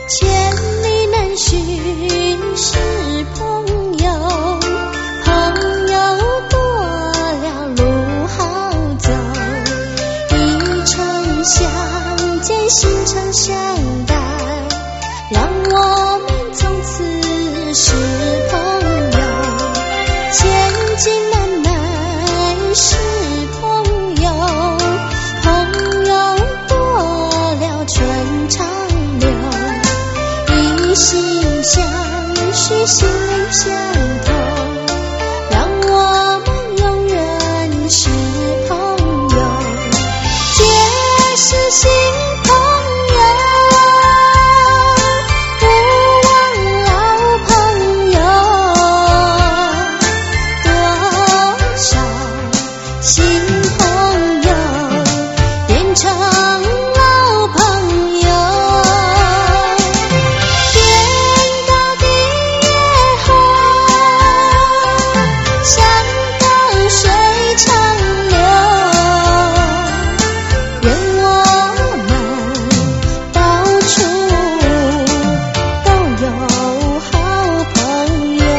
千里难寻是朋友，朋友多了路好走，一程相见心常相待，让我们从此是朋友。千金难买是朋友，朋友多了春长流，一心相许心灵相通，让我们永远是朋友，皆是心朋友，不忘老朋友，多少新朋友变成老朋友，天高地也厚，山高水长流，愿我们到处都有好朋友。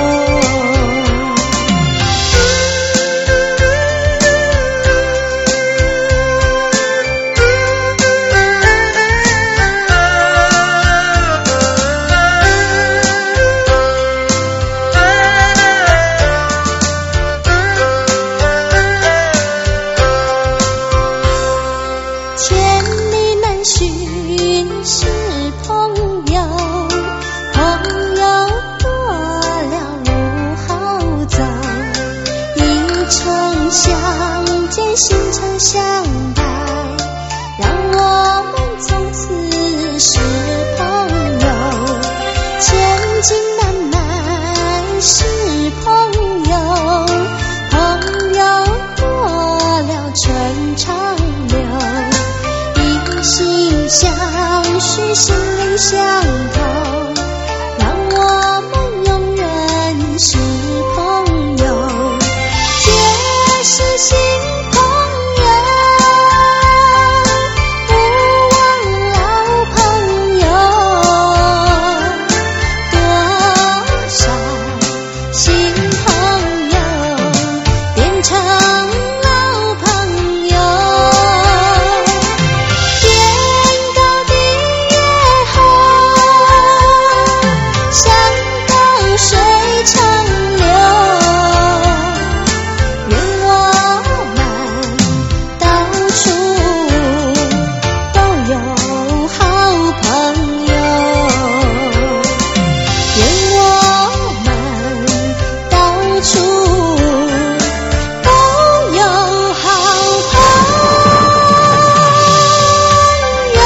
千里难寻是朋友，朋友多了路好走，一程相见心常相待，让我们从此是朋友。千金难买是朋友，朋友多了春长流，一心相许心灵相通，让我们永远是朋友，皆是心朋友，不忘老朋友，多少新朋友变成老朋友，天高地也厚，山高水长流，愿我们到处都有好朋友，愿我们到处都有好朋友。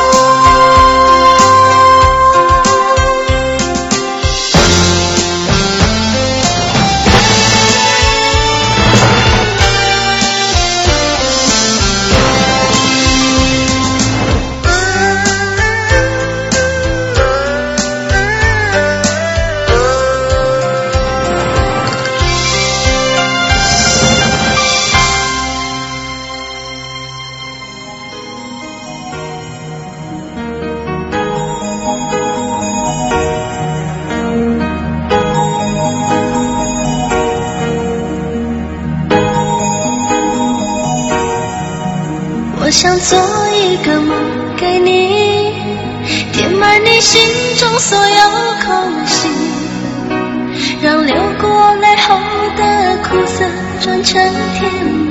我想做一个梦给你，填满你心中所有空隙，让流过来后的苦涩转成甜蜜。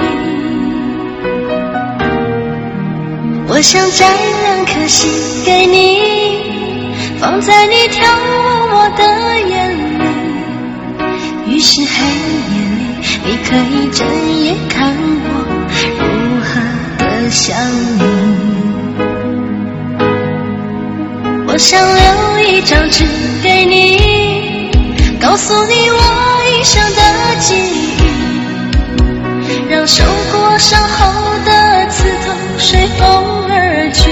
我想摘2颗心给你，放在你眺望我的眼里，于是黑夜里你可以睁眼看我如何的想你。我想留一张纸给你，告诉你我一生的记忆，让受过伤后的刺痛随风而去。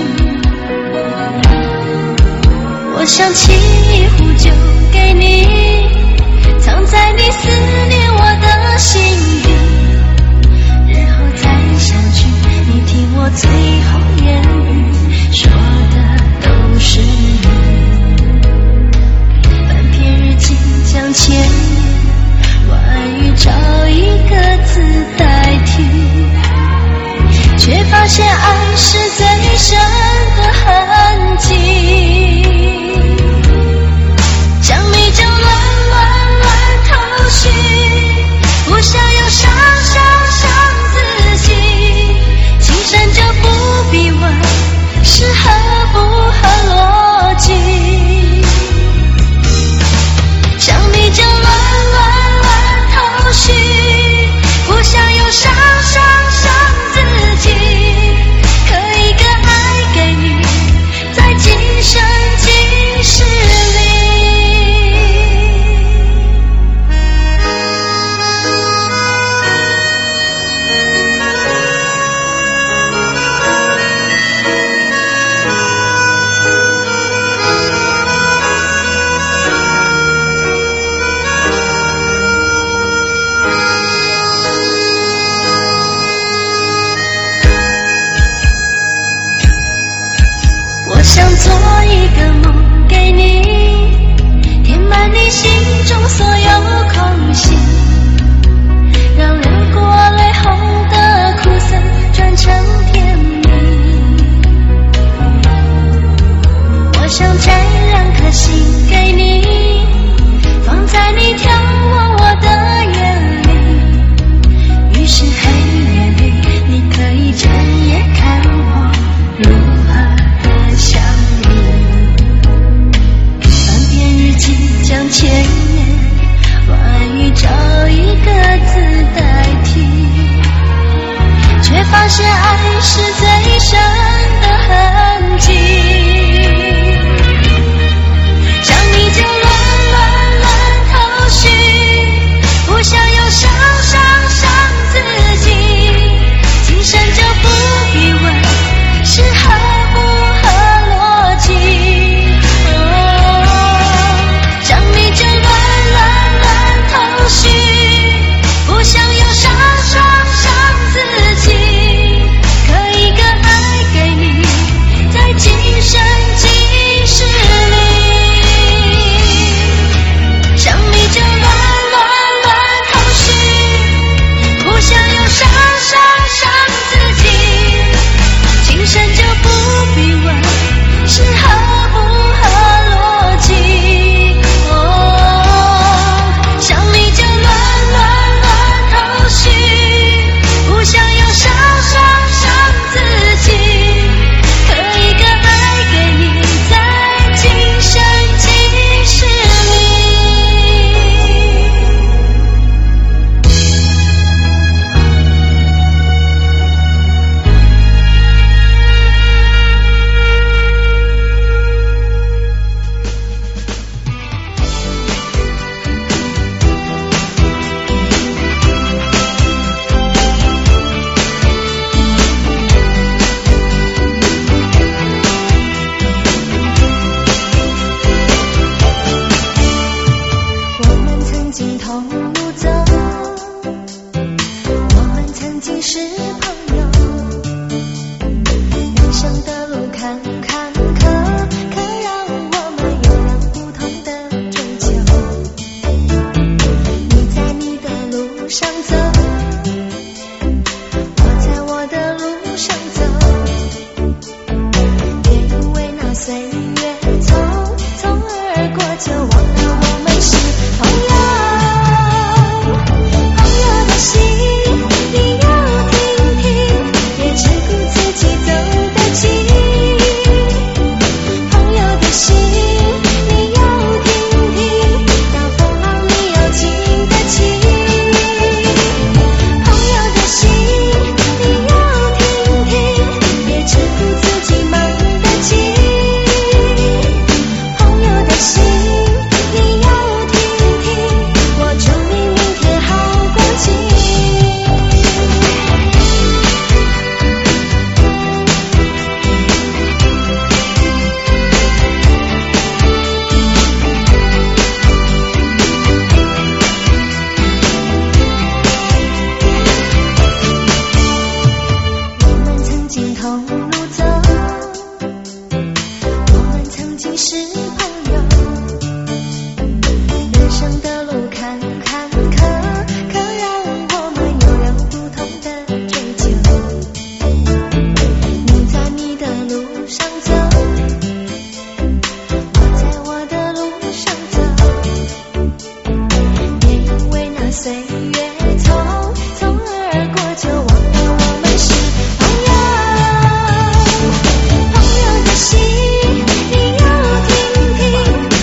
我想沏一壶酒给你，藏在你思念我的心底，日后再相聚，你听我最后言语，说的都是你。 朋友的心，你要听听，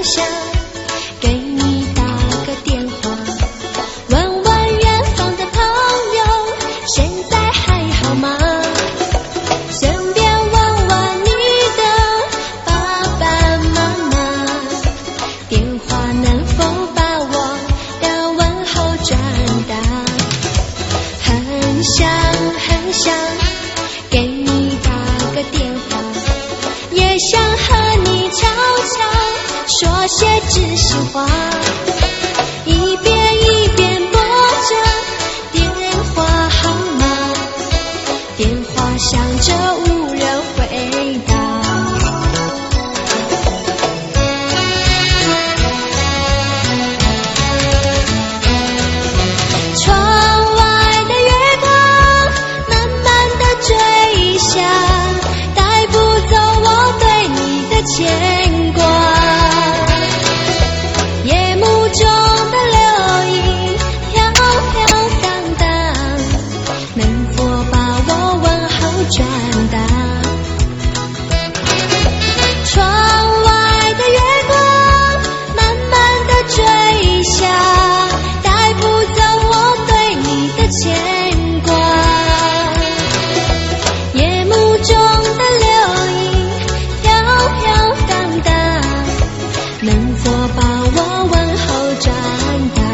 想给你打个电话，问问远方的朋友现在还好吗？顺便问问你的爸爸妈妈，电话能否把我的问候转达？很想很想给你打个电话，也想和你悄悄说些知心话，一遍一遍拨着电话号码，电话响着无人回答。窗外的月光慢慢地坠下，带不走我对你的牵挂。夜幕中的流萤飘飘荡荡，能否把我问候转达？窗外的月光慢慢地坠下，带不走我对你的牵挂。夜幕中的流萤飘飘荡荡，能否把我问候转达？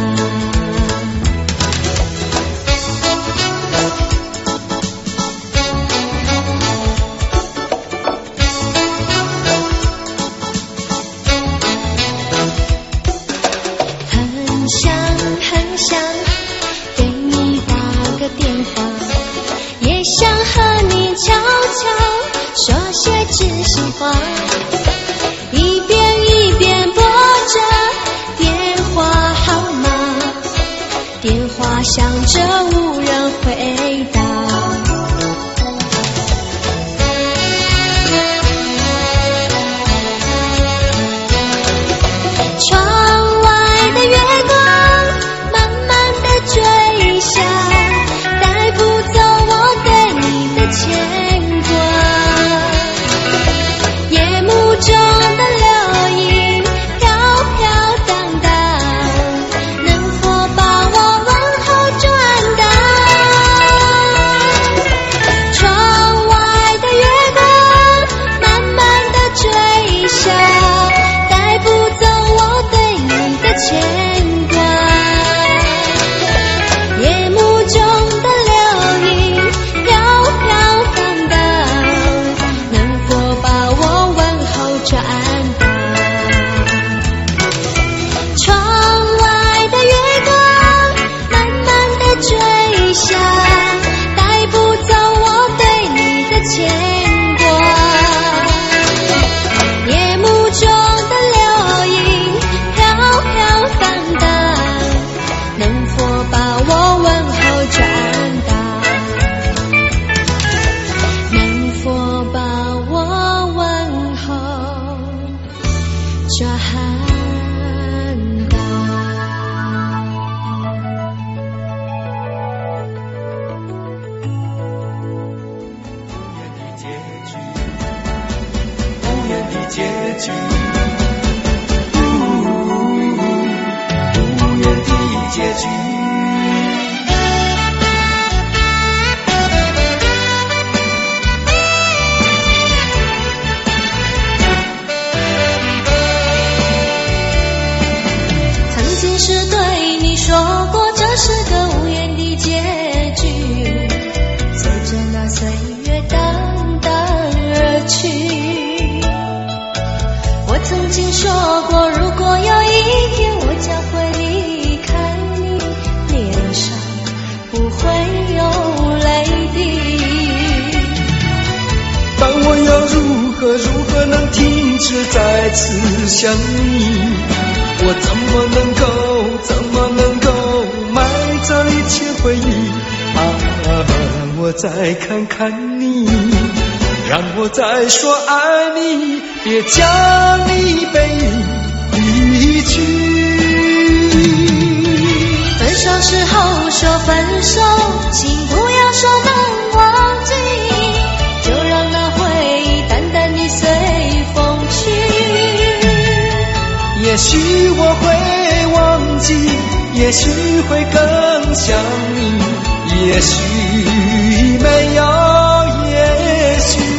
很想很想给你打个电话，也想和你悄悄说些知心话，一遍一遍拨着电话号码，电话响着无人回答。窗外的月光慢慢地坠下，带不走我对你的牵挂。夜幕中的流萤飘飘荡荡，能否把我问候转达？窗外的月光慢慢地坠下，带不走我对你的牵挂。夜幕中的流萤飘飘荡荡，能否把我问候转达？窗外的月光慢慢地坠下，带不走我对你的牵挂。夜幕中的流萤飘飘荡荡，能否把我问候转达？能否把我问候转达？ 无言的结局，无言的结局。 曾经是对你说过这是个无言的结局，随着那岁月淡淡而去。我曾经说过，如果有一天我将会离开你，脸上不会有泪滴。 但我要如何能停止再次想你？我怎么能够埋葬一切回忆？让我再看看你，让我再说爱你，别将你背离去。 分手时候说分手，请不要说能忘记，就让那回忆淡淡地随风去。 也许我会忘记，也许会更想你，也许没有也许。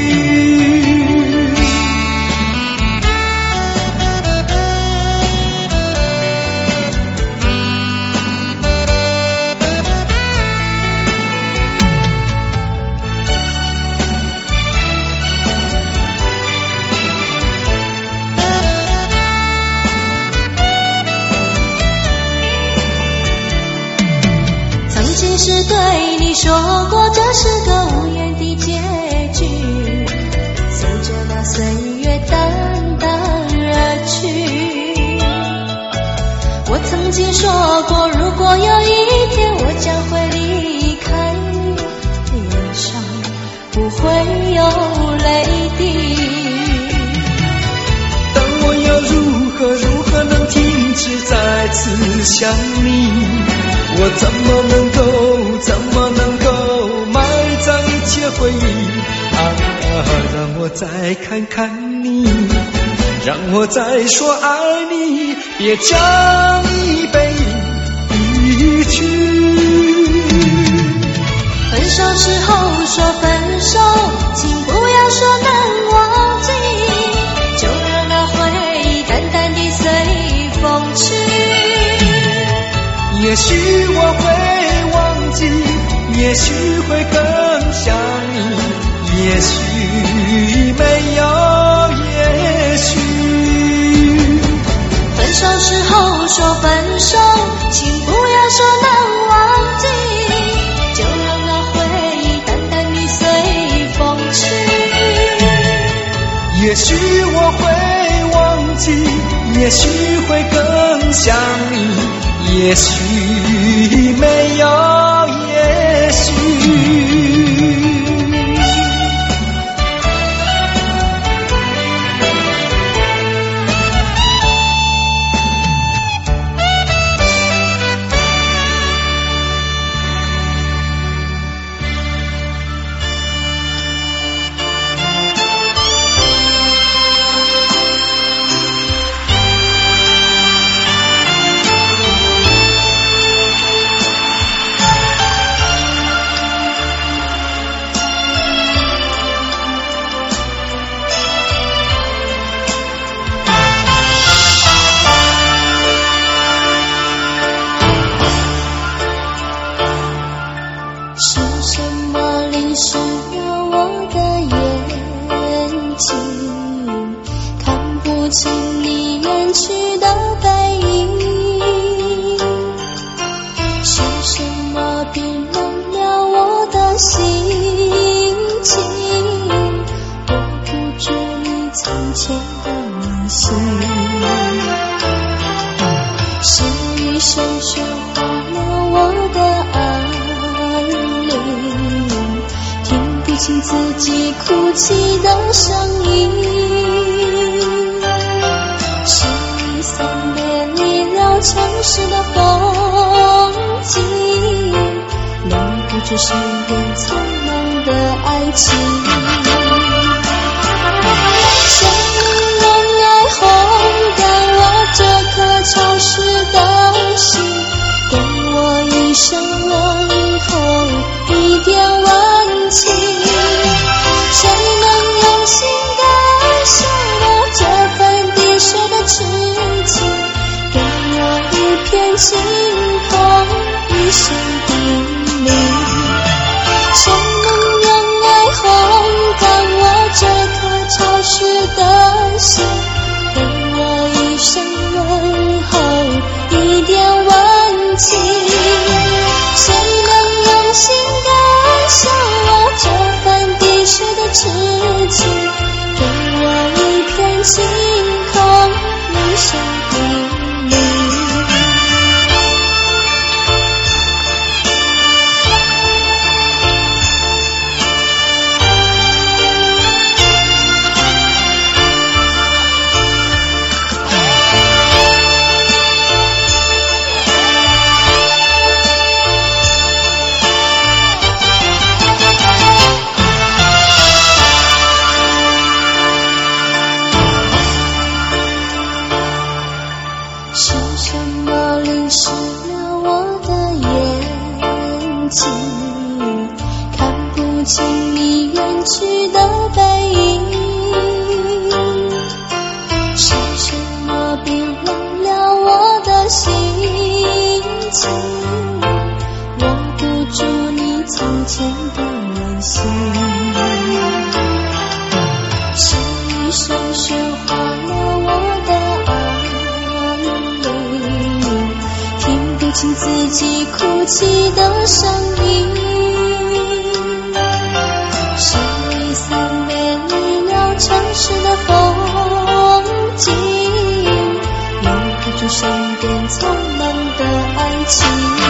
曾经是对你说过这是个无言的结局，随着那岁月淡淡而去。我曾经说过，如果有一天我将会离开你，脸上不会有泪滴。 但我要如何能停止再次想你？我怎么能够埋葬一切回忆啊？让我再看看你，让我再说爱你，别将一背离去。 分手时候说分手，请不要说能忘记，就让那回忆淡淡地随风去。 也许我会忘记，也许会更想你，也许没有也许。 分手时候说分手，请不要说能忘记，就让那回忆淡淡地随风去。 也许我会忘记，也许会更想你，也许没有也许。 自己哭泣的声音，是你送别你绕城市的风景，留不住身边匆忙的爱情。谁能来烘干我这颗潮湿的心，给我一声问候，一点温情。谁能用心感受我这份滴水的痴情，给我一片晴空，一声叮咛。谁能用爱烘干我这颗潮湿的心，给我一声问候，一点温情。谁能用心感受我这份滴水的痴情，给我一片晴空，一声叮咛。 是什么淋湿了我的眼睛，看不清你远去的背影，是什么冰冷了我的心情，握不住你从前的温馨，是一声喧哗了我的听清自己哭泣的声音，是离散美丽了城市的风景，留不住身边匆忙的爱情，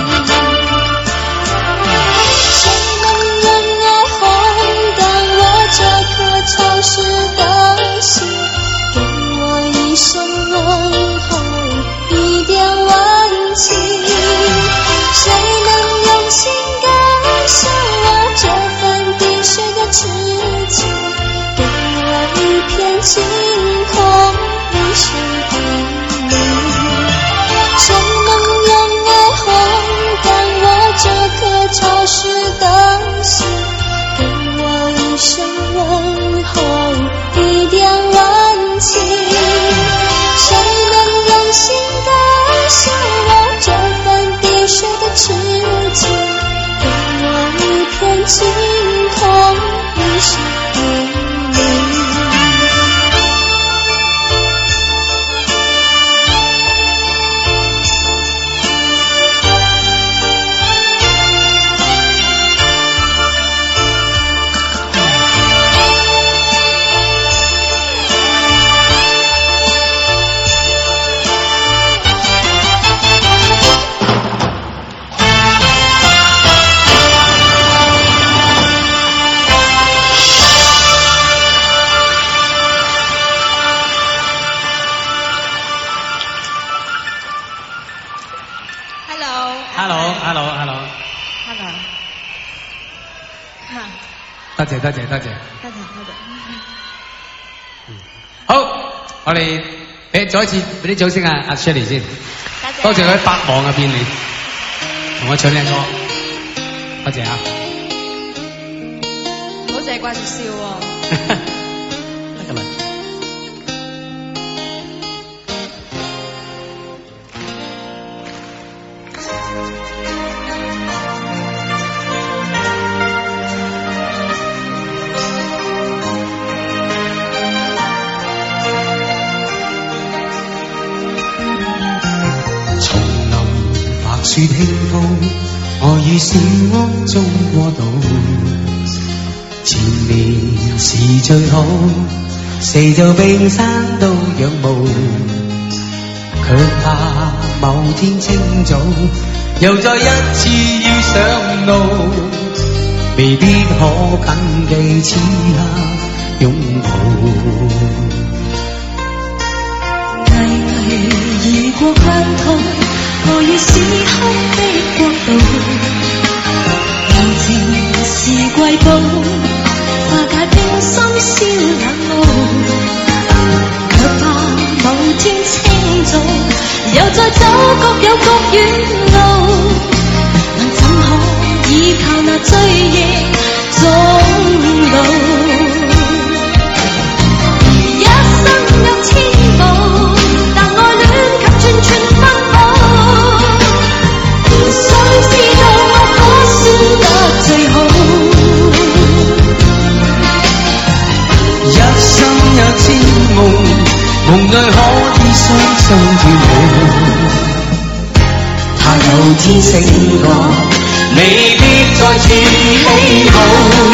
谁能用爱烘干我这颗潮湿的心，给我一声问候，一点温情，谁能用心感受我这份滴水的痴情，给我一片晴空，一声叮咛，谁能用爱烘干我这颗潮湿的心，给我一声问候，一点温情，谁能用心感受我这份滴水的痴情，给我一片晴空，一声叮咛。 多謝。好，我哋再一次俾啲掌聲阿 Shirley 先，多謝佢百忙啊變你，同我唱呢歌，多謝啊！ 好似係掛住笑喎。 得㗎啦。 樹聽到我於小屋中過渡，前面是最好，四座冰山都仰慕，卻怕某天清早又再一次要上路，未必可緊記此刻擁抱。 危危移過關口，我於時刻的國度，柔情是瑰寶，化解冰心燒冷霧，卻怕某天清早又再走各有各遠路，能怎可依靠那追憶終老？一生有千步，但愛戀卻轉轉不保。想知道我可選得最好， 一生有千夢，夢裏可以雙雙跳舞。他有天醒覺，未必再次喜好。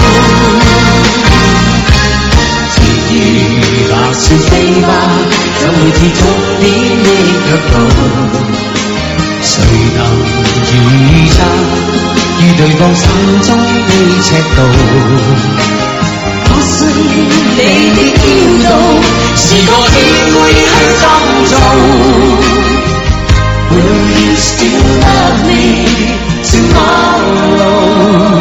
如白雪飛花，怎會鐵足點的腳步？誰能預測於對方心中的尺度？ 我信你的驕傲， 是個天會去創造。Will you still love me tomorrow?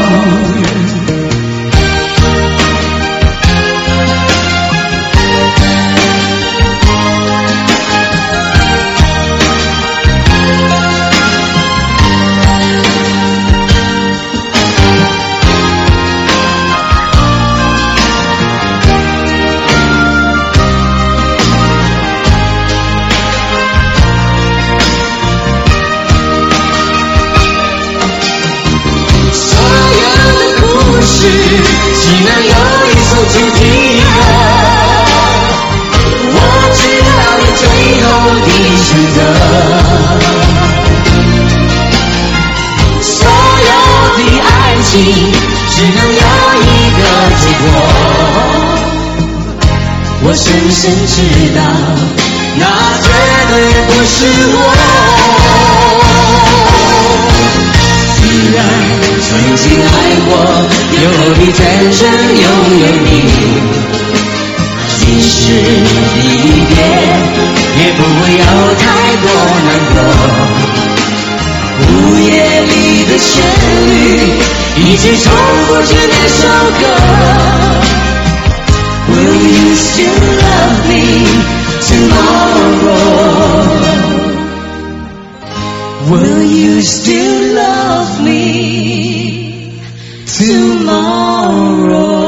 深深知道，那绝对不是我。既然曾经爱过，又何必天真拥有你？即使离别，也不会有太多难过。午夜里的旋律，一直重复着那首歌。Will you still love me tomorrow? Will you still love me tomorrow?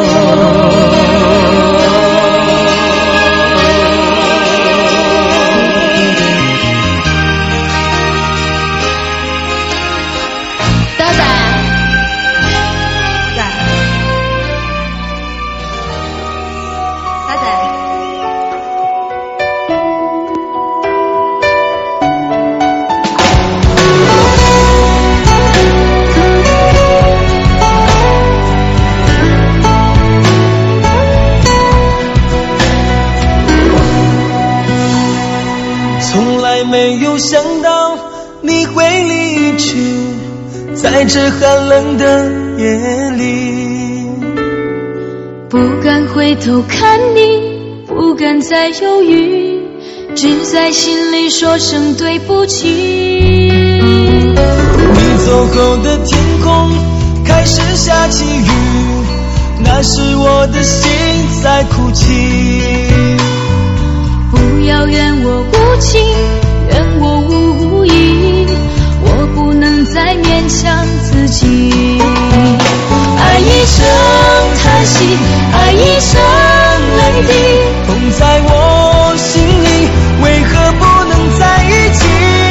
想到你会离去，在这寒冷的夜里， 不敢回头看你，不敢再犹豫，只在心里说声对不起。 你走后的天空开始下起雨，那是我的心在哭泣。 不要怨我无情，怨我无意，我不能再勉强自己。爱一声叹息，爱一声泪滴， 痛在我心里，为何不能在一起？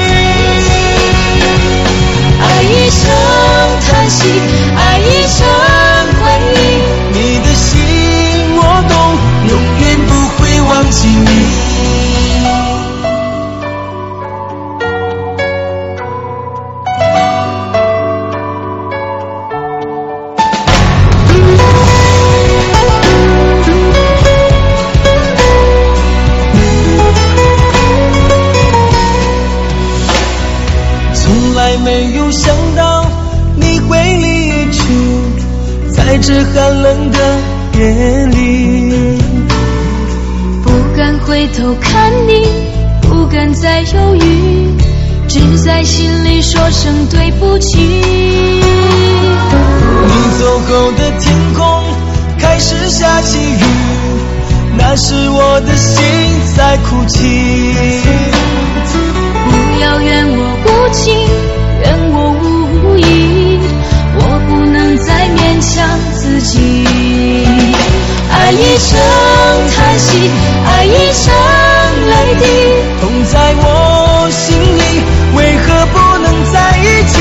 爱一声叹息，爱一声回忆， 你的心我懂，永远不会忘记你。没有想到你会离去，在这寒冷的夜里， 不敢回头看你，不敢再犹豫，只在心里说声对不起。 你走后的天空开始下起雨，那是我的心在哭泣。 不要怨我无情，怨我无意，我不能再勉强自己。爱一声叹息，爱一声泪滴， 痛在我心里，为何不能在一起？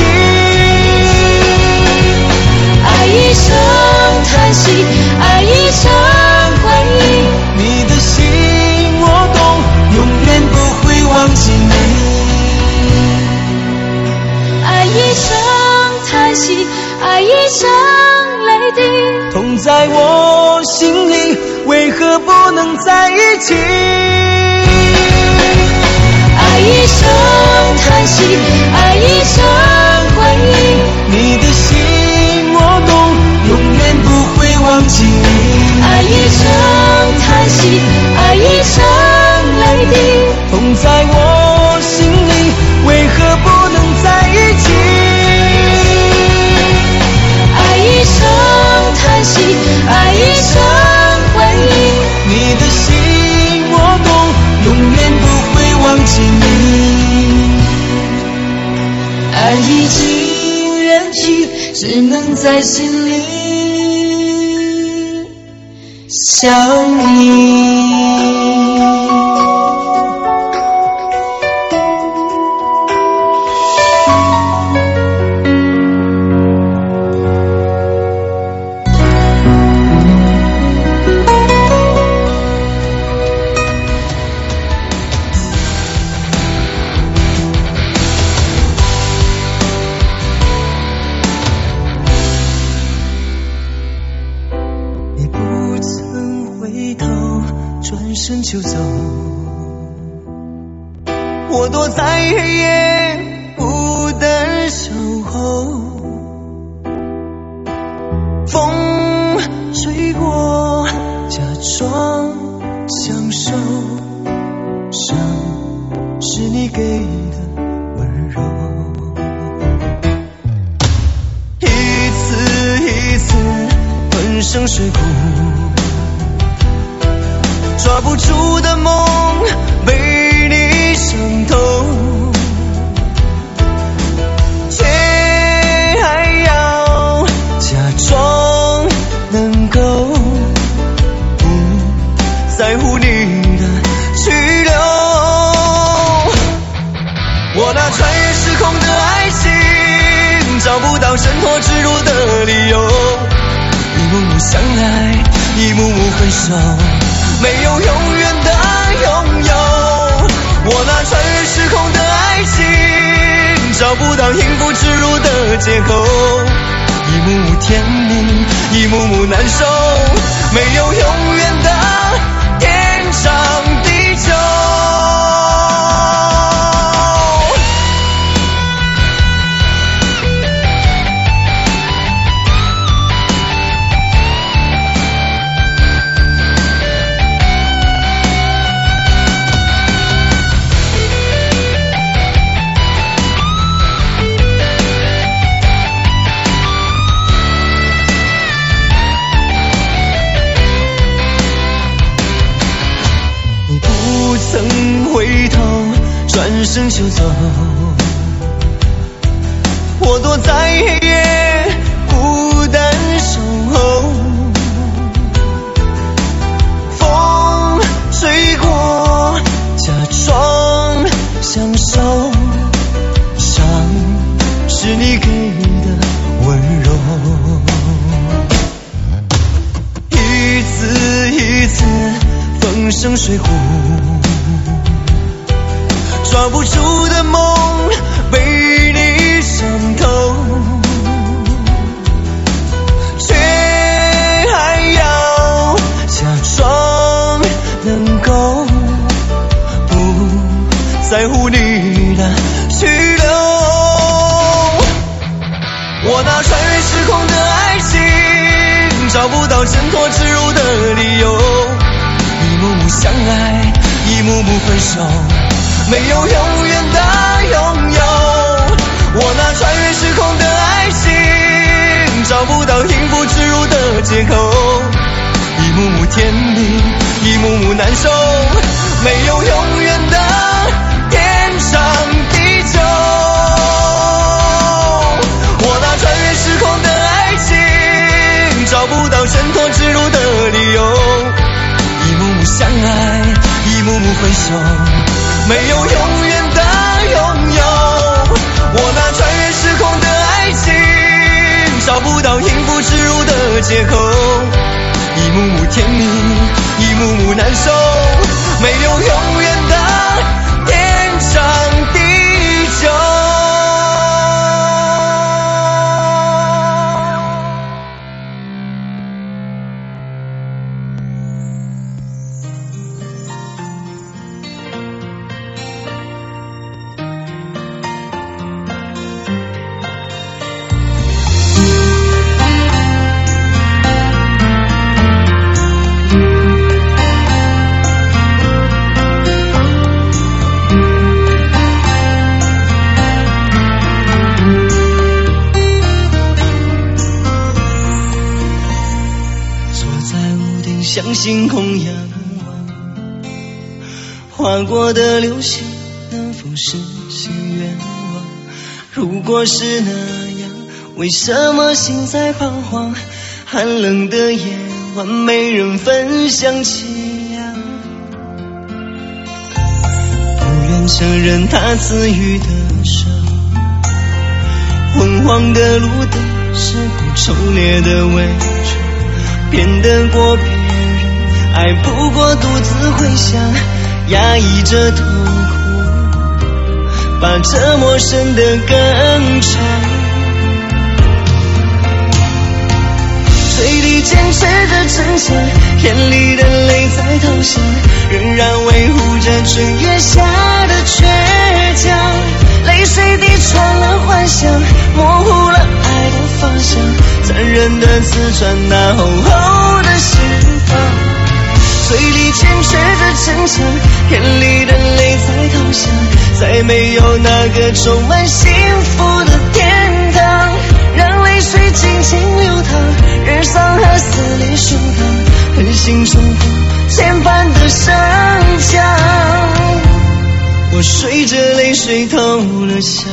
爱一声叹息，爱一声回忆， 你的心我懂，永远不会忘记你。 爱一声叹息，爱一声泪滴， 痛在我心里，为何不能在一起？ 爱一声叹息，爱一声回忆， 你的心我懂，永远不会忘记你。 爱一声叹息，爱一声泪滴， 痛在我心里，为何不能在一起？ 爱一声叹息，爱一声回忆， 你的心我懂，永远不会忘记你。 爱已经远去，只能在心里想你。 就走。我躲在黑夜，不等守候。风吹过，假装享受，伤是你给的温柔。一次一次粉身碎骨，抓不住的梦被你伤透，却还要假装能够不在乎你的去留。我那穿越时空的爱情，找不到挣脱之路的理由，一幕幕相爱，一幕幕分手，没有永远的拥有。我那穿越时空的爱情，找不到应付之路的借口，一幕幕甜蜜，一幕幕难受，没有永远的天长地久。曾回头，转身就走。我躲在黑夜，孤单守候。风吹过，假装享受，伤是你给的温柔。一次一次风生水火，抓不住的梦被你伤透，却还要假装能够不在乎你的去留。我那穿越时空的爱情，找不到挣脱之路的理由，一幕幕相爱，一幕幕分手，没有永远的拥有。我那穿越时空的爱情，找不到应付之路的借口，一幕幕甜蜜，一幕幕难受，没有永远的天长地久。我那穿越时空的爱情，找不到挣脱之路的理由，一幕幕相爱，一幕幕分手，没有永远的拥有。我那穿越时空的爱情，找不到应付之路的借口，一幕幕甜蜜，一幕幕难受，没有永远的天长地久。向星空仰望，划过的流星能否实现愿望？如果是那样，为什么心在彷徨？寒冷的夜晚，没人分享凄凉，不愿承认他赐予的伤。昏黄的路灯是不丑烈的伪装，骗得过别人，爱不过独自回想，压抑着痛苦，把折磨深得更长。最里坚持的逞强，眼里的泪在投降，仍然维护着春夜下的倔强。泪水滴穿了幻想，模糊了爱的方向，残忍的刺穿那厚厚的心房。嘴里坚持的逞强，眼里的泪在投降，再没有那个充满幸福的天堂。让泪水尽情流淌，任伤害撕裂胸膛，狠心冲破牵绊的绳墙。我随着泪水投了降。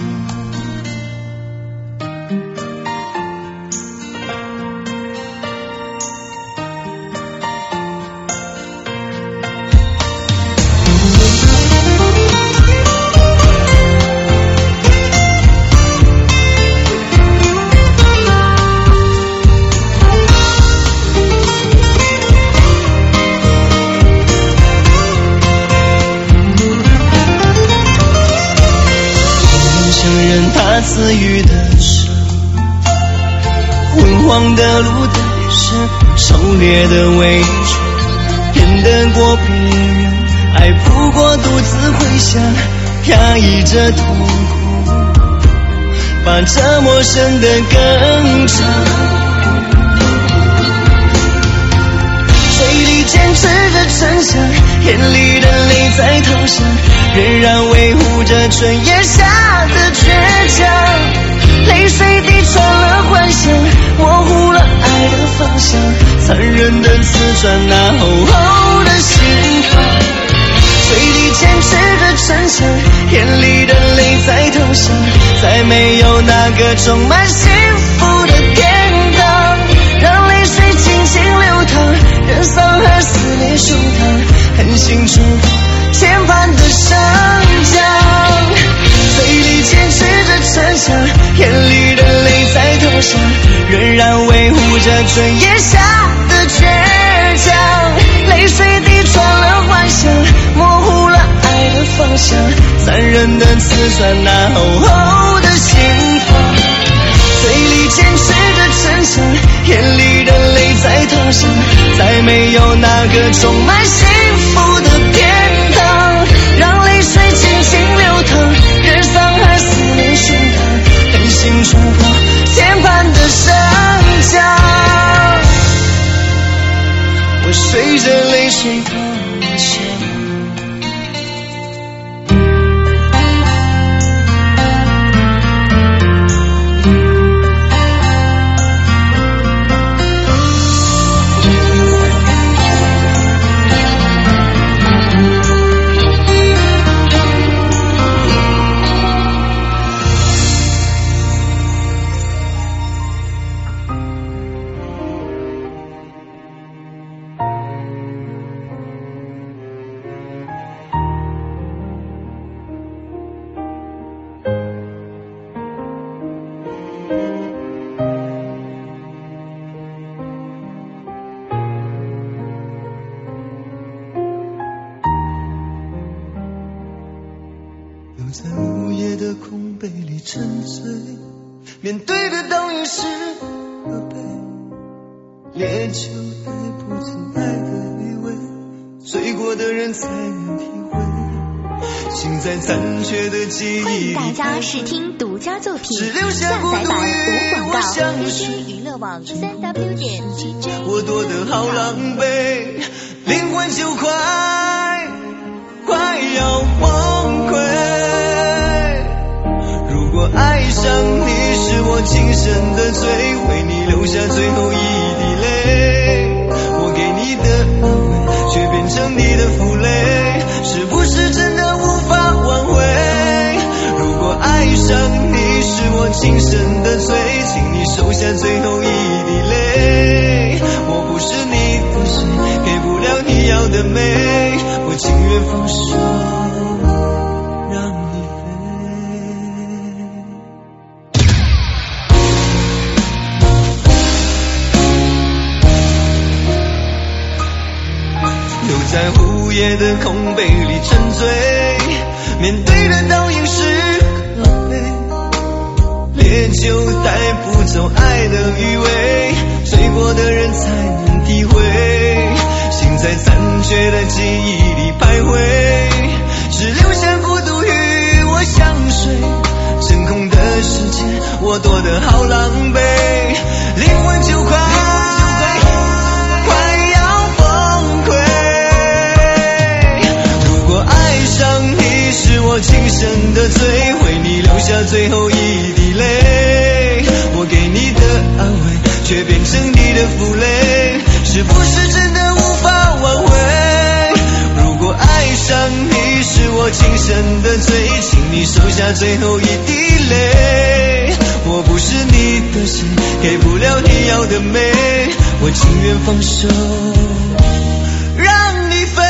赐予的伤，昏黄的路灯是丑劣的伪装，骗得过别人，爱不过独自回想，压抑着痛苦，把折磨生得更长。嘴里坚持着逞强，眼里的泪在投降，仍然维护着春夜下的倔强。泪水滴穿了幻想，模糊了爱的方向，残忍的刺穿那厚厚的心房。嘴里坚持着逞强，眼里的泪在投降，再没有那个充满幸福的天堂。让泪水尽情流淌，任伤害撕裂胸膛，狠心冲破牵绊的绳墙。嘴里坚持着逞强，眼里的泪在投降，仍然维护着春夜下的倔强。泪水滴穿了幻想，模糊了爱的方向，残忍的刺穿那厚厚的心房。嘴里坚持着逞强，眼里的泪在投降，再没有那个充满幸福的天堂。让泪水尽情流淌，任伤害撕裂胸膛，狠心冲破牵绊的绳墙。我随着泪水投了降。在午夜的空杯里沉醉，面对的倒影是责备，烈酒带不进爱的美味，醉过的人才能体会，心在残缺的记忆。 欢迎大家试听独家作品，下载版无广告，日区娱乐网3w.cj。 我躲得好狼狈，灵魂就快要崩溃。如果爱上你是我今生的罪，为你留下最后一滴泪，我给你的安慰却变成你的负累，是不是真的无法挽回？如果爱上你是我今生的罪，请你收下最后一滴泪，我不是你的谁，给不了你要的美，我情愿放手让你留在午夜的空杯里沉醉，面对的倒影是可悲，烈就带不走爱的余味，醉过的人才能体会，心在残缺的记忆里徘徊，只留下孤独与我相随，真空的世界我躲得好狼狈，灵魂就快要崩溃。如果爱上你是我今生的罪，为你留下最后一滴泪，我给你的安慰却变成你的负累，是不是真的无法挽回？如果爱上你是我今生的罪，请你收下最后一滴泪，我不是你的谁，给不了你要的美，我情愿放手让你飞。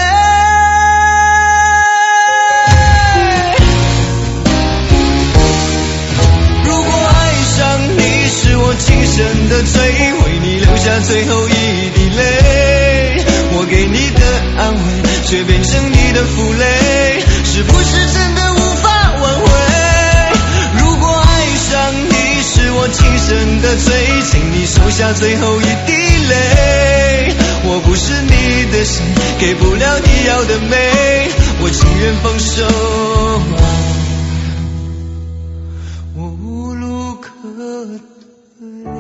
如果爱上你是我今生的罪，为你留下最后一滴泪，我给你的安慰却变成你的负累，是不是真的无法挽回？如果爱上你是我今生的罪，请你收下最后一滴泪，我不是你的谁，给不了你要的美，我情愿放手，我无路可退。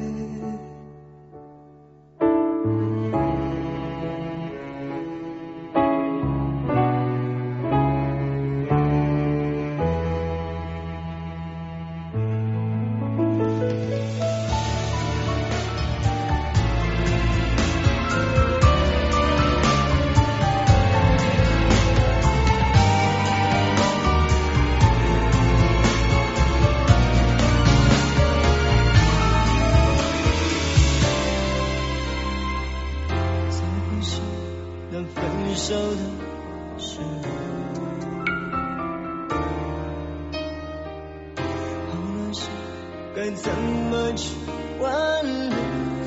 手的时候，好难受，该怎么去挽留？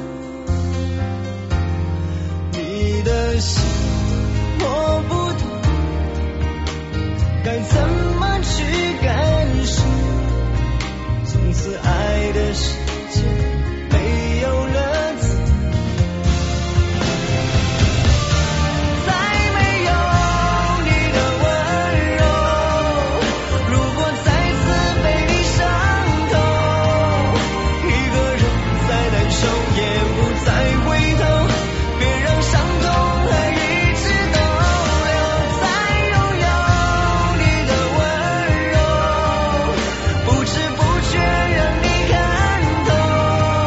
你的心我不懂，该怎么去感受？从此爱的世界没有了自由。不知不觉让你看透。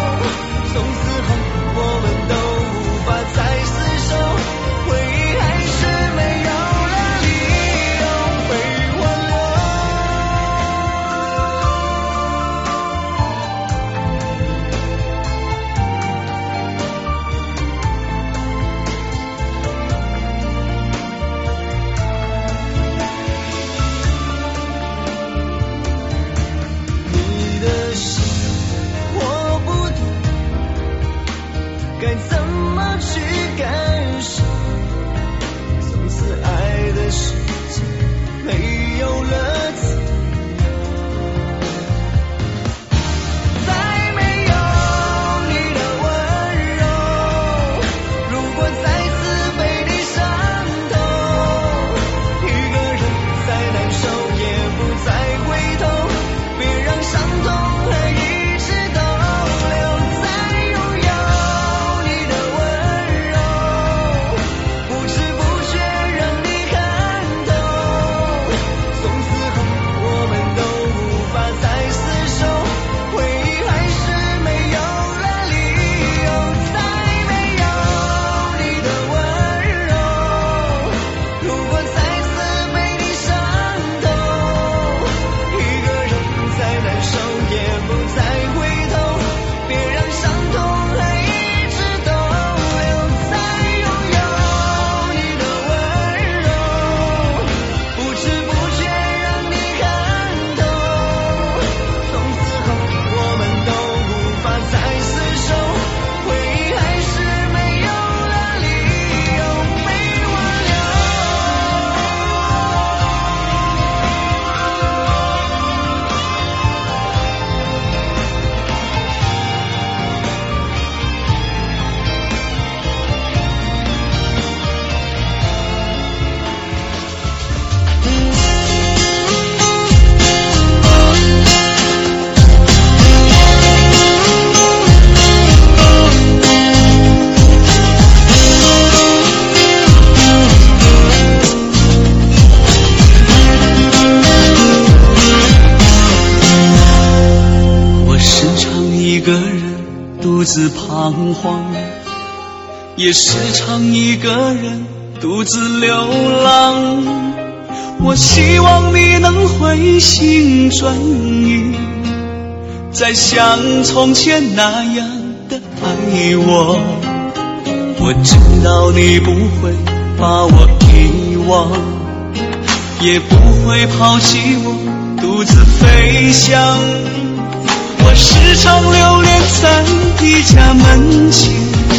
自彷徨，也时常一个人独自流浪。我希望你能回心转意，再像从前那样的爱我。我知道你不会把我遗忘，也不会抛弃我独自飞翔。我时常流连在你家门前，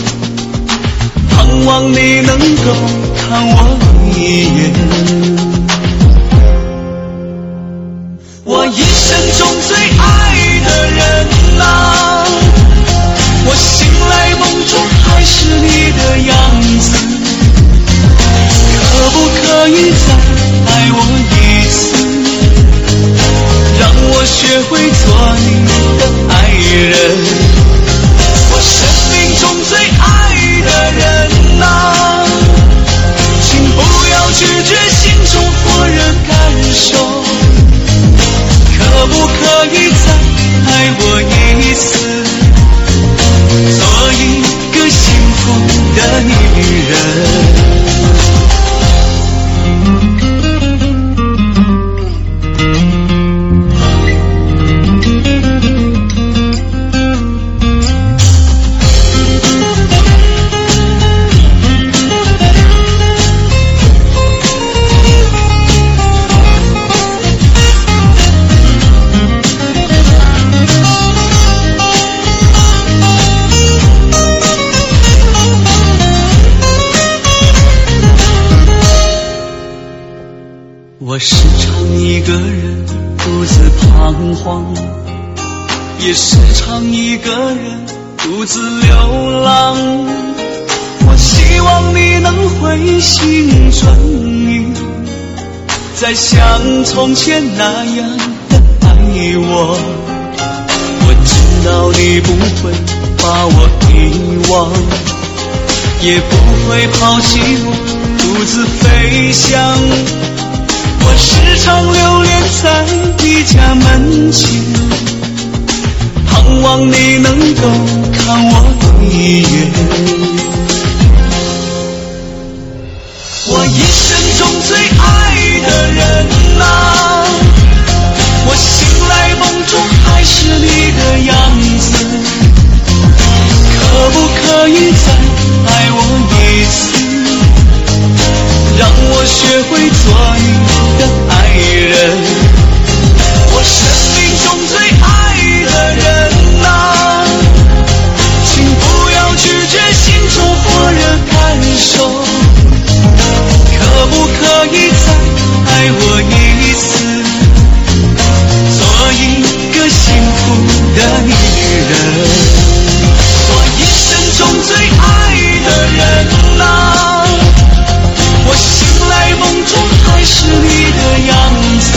盼望你能够看我一眼。我一生中最爱的人啊，我醒来梦中还是你的样子，可不可以再爱我一次，让我学会做你的爱人。我生命中最爱的人啊，请不要拒绝心中火热感受，可不可以再爱我一次，做一个幸福的女人。我时常一个人独自彷徨，也时常一个人独自流浪。我希望你能回心转意，再像从前那样的爱我。我知道你不会把我遗忘，也不会抛弃我独自飞翔。我时常流连在你家门前，盼望你能够看我一眼。我一生中最爱的人啊，我醒来梦中还是你的样子，可不可以再爱我一次，让我学会做你的爱人。我生命中最爱的人啊，请不要拒绝心中火热感受，可不可以再爱我一次，做一个幸福的女人。我一生中最爱的人啊，我醒来梦中还是你的样子，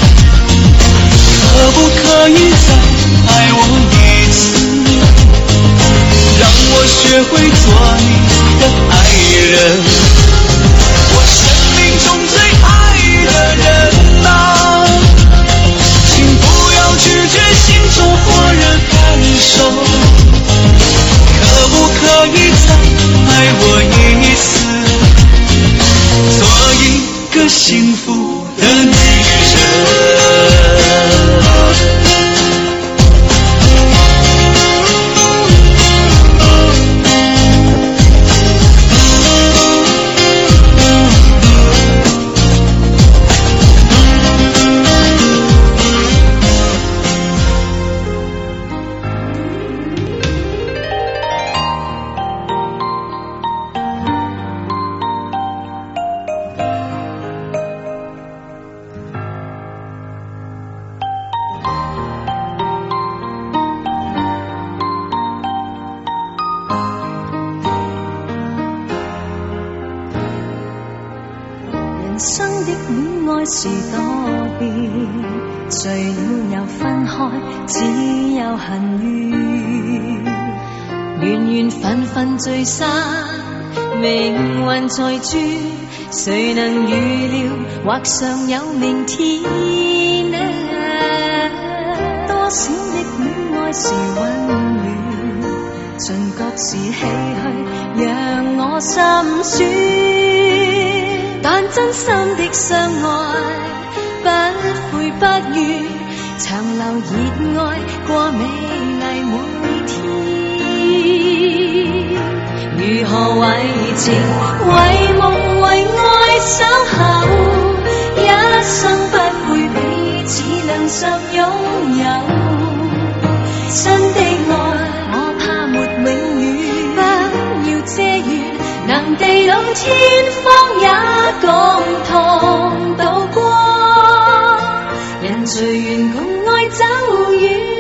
可不可以再爱我一次，让我学会做你的爱人。我生命中最爱的人啊，请不要拒绝心中火热感受，可不可以再爱我一次，做一个幸福的女人。 人生的戀愛是多變，誰料又分開，只有恨怨。緣緣分分聚散，命運在轉，誰能預料或尚有明天呢？多少的戀愛是溫暖，隨時唏噓，讓我心酸。但真心的相愛，不悔不怨，長留熱愛過美麗每天。如何為情為夢為愛守候，一生不會彼此兩心擁有。真的愛我怕沒永遠，不要遮掩，能地老天荒也共同渡過，人隨緣共愛走遠。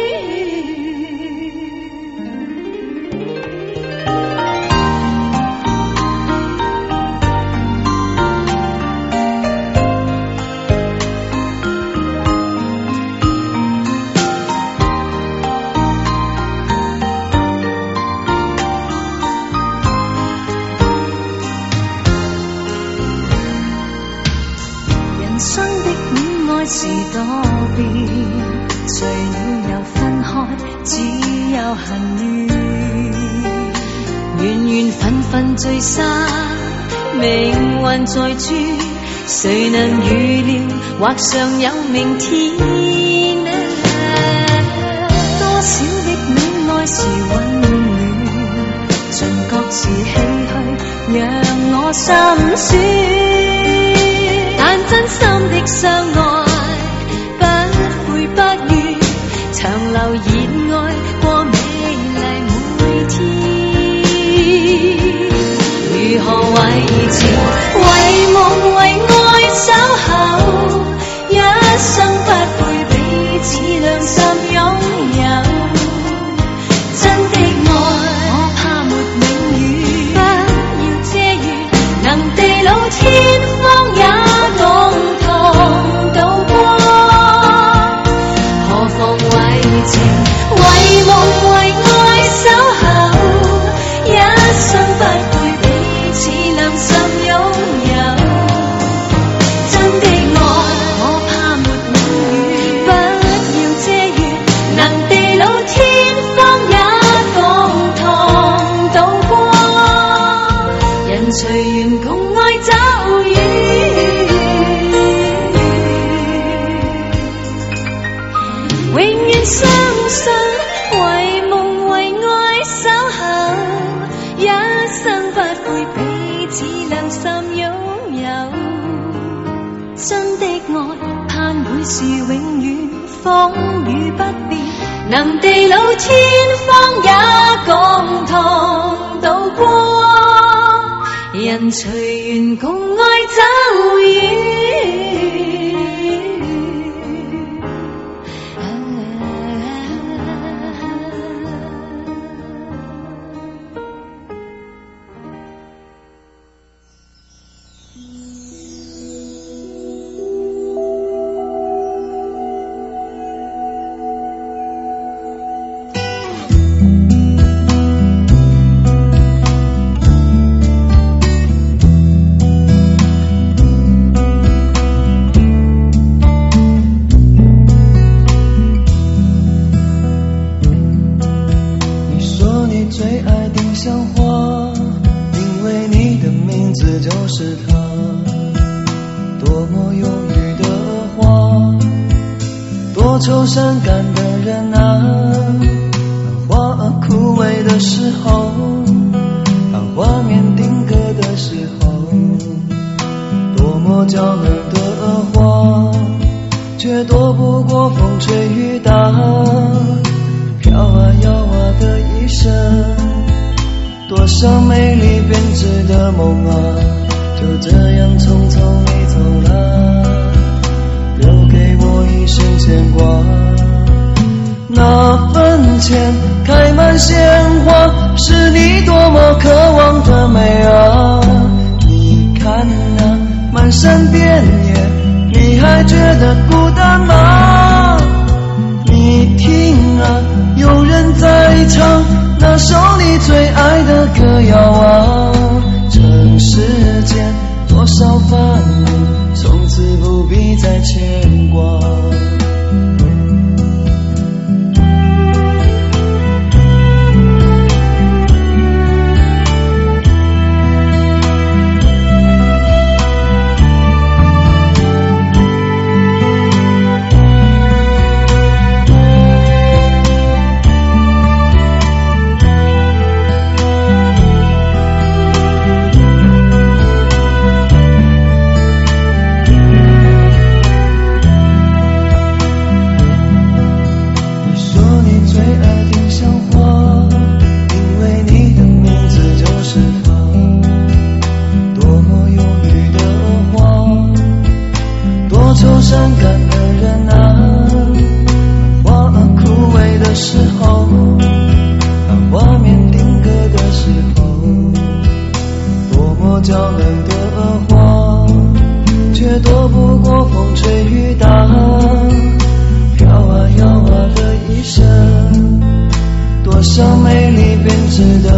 是多變，誰了又分開，只有恨怨。緣緣分分聚散，命運在轉，誰能預料或尚有明天呢？多少的戀愛是溫暖，盡覺是唏噓，讓我心酸。但真心的相愛，不願長留熱愛過美麗每天。如何為情為夢為愛守候，一生不會彼此兩心擁有。真的愛我怕沒永遠，不要遮掩，能地老天荒也共同渡過。為夢為愛守候，一生不會彼此兩心擁有。真的愛我怕沒永遠，不要遮掩，能地老天荒也共同渡過，人隨緣共愛走遠。永遠相信為夢為愛守候，一生不會彼此兩心擁有。真的愛盼會是永遠，風雨不變，能地老天荒也共同渡過，人隨緣共愛走遠。 愁善感的人啊，当花枯萎的时候，当画面定格的时候，多么娇嫩的花，却躲不过风吹雨打，飘啊摇啊的一生，多少美丽编织的梦啊，就这样匆匆你走了，留给我一生牵挂。那坟前开满鲜花，是你多么渴望的美啊！你看啊，满山遍野，你还觉得孤单吗？你听啊，有人在唱那首你最爱的歌谣啊！尘世间多少烦恼，从此不必再牵挂。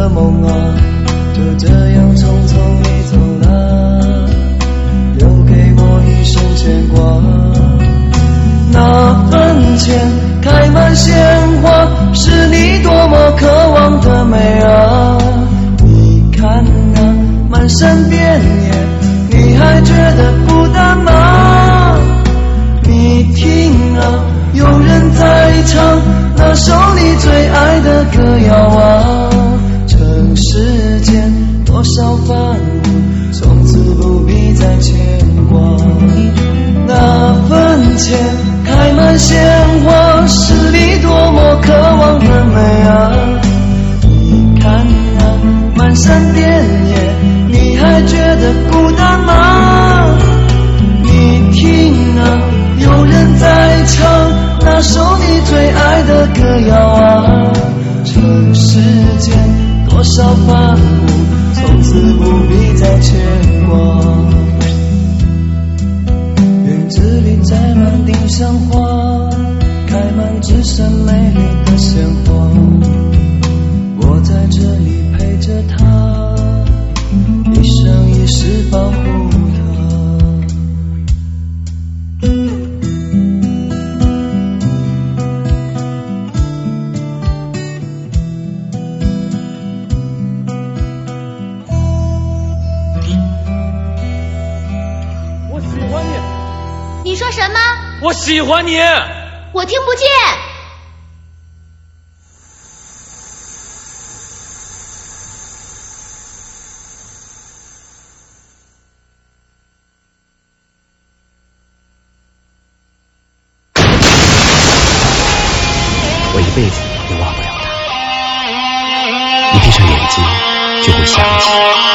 的梦啊，就这样匆匆你走了，留给我一生牵挂。那坟前开满鲜花，是你多么渴望的美啊！你看啊，满山遍野，你还觉得孤单吗？你听啊，有人在唱那首你最爱的歌谣啊。尘世间多少烦恼，从此不必再牵挂。那坟前开满鲜花，是你多么渴望的美啊！你看啊，满山遍野，你还觉得孤单吗？你听啊，有人在唱那首你最爱的歌谣啊。尘世间多少烦恼，从此不必再牵挂。院子里栽满丁香花，开满只剩美丽的鲜花。我在这里陪着她，一生一世保护她。 我喜欢你。 你说什么？ 我喜欢你。 我听不见。 我一辈子也忘不了他，一闭上眼睛就会想起。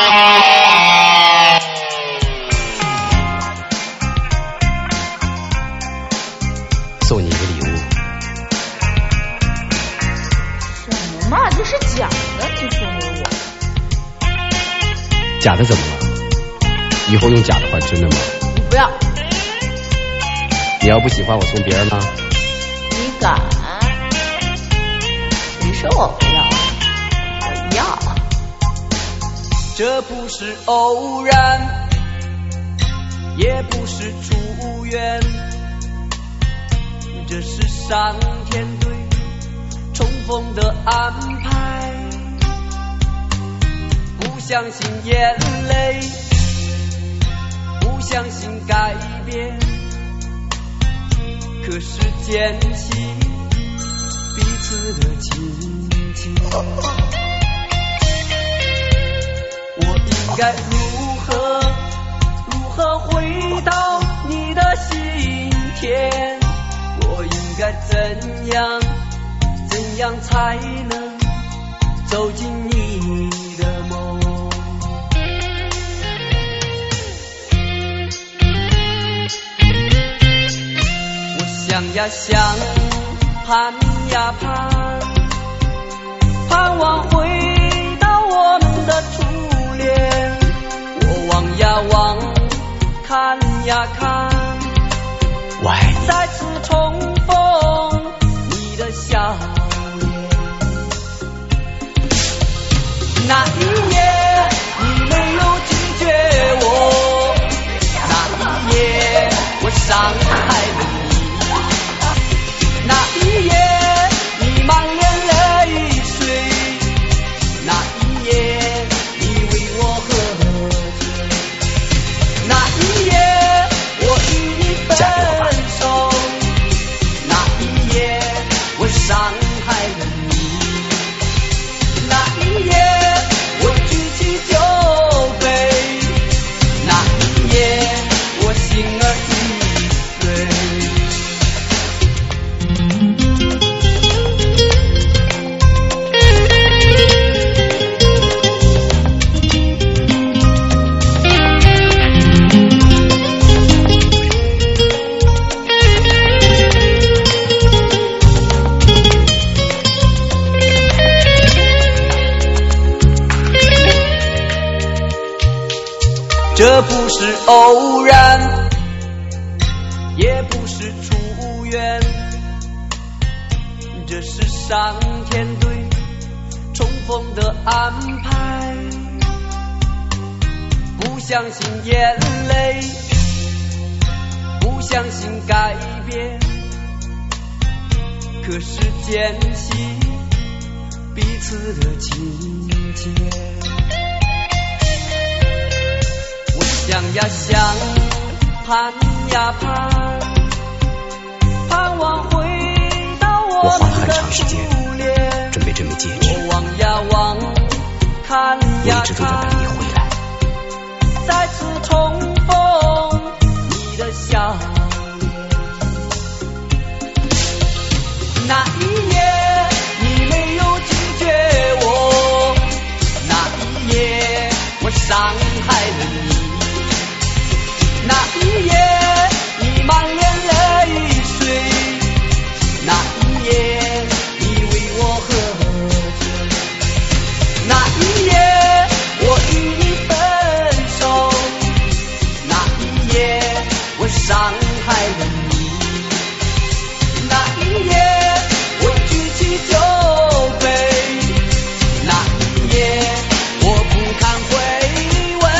送你一个礼物。 什么嘛，这是假的，你送给我。 假的怎么了？以后用假的换真的吗？ 你不要。 你要不喜欢我送别人呢？ 你敢？谁说我不要？我要。 这不是偶然，也不是出缘，这是上天对重逢的安排。不相信眼泪，不相信改变，可是捡起彼此的亲切。我应该如何回到你的心田？我应该怎样才能走进你的梦？我想呀想，盼呀盼望回到我们的初恋。我望呀望，看呀看， 我爱你。 再次重逢你的笑脸。那一夜你没有拒绝我，那一夜我伤害了你，那一夜你满脸泪水，那一夜你为我喝醉，那一夜我与你分手，那一夜我伤害了你，那一夜我举起酒杯，那一夜我心儿已碎。这不是偶然，也不是出缘，这是上天对重逢的安排，不相信眼泪，不相信改变，可是坚信彼此的情节。我想呀想，盼呀盼，盼望回到我花了很们的长时间初恋。 准备这枚戒指， 我望呀望，看呀我一直都在等你看， 回来。 再次重逢你的笑脸。那一夜你没有拒绝我，那一夜我伤害了你，那一夜你满脸泪水，那一夜你为我喝醉，那一夜我与你分手，那一夜我伤害了你，那一夜我举起酒杯，那一夜我不堪回味。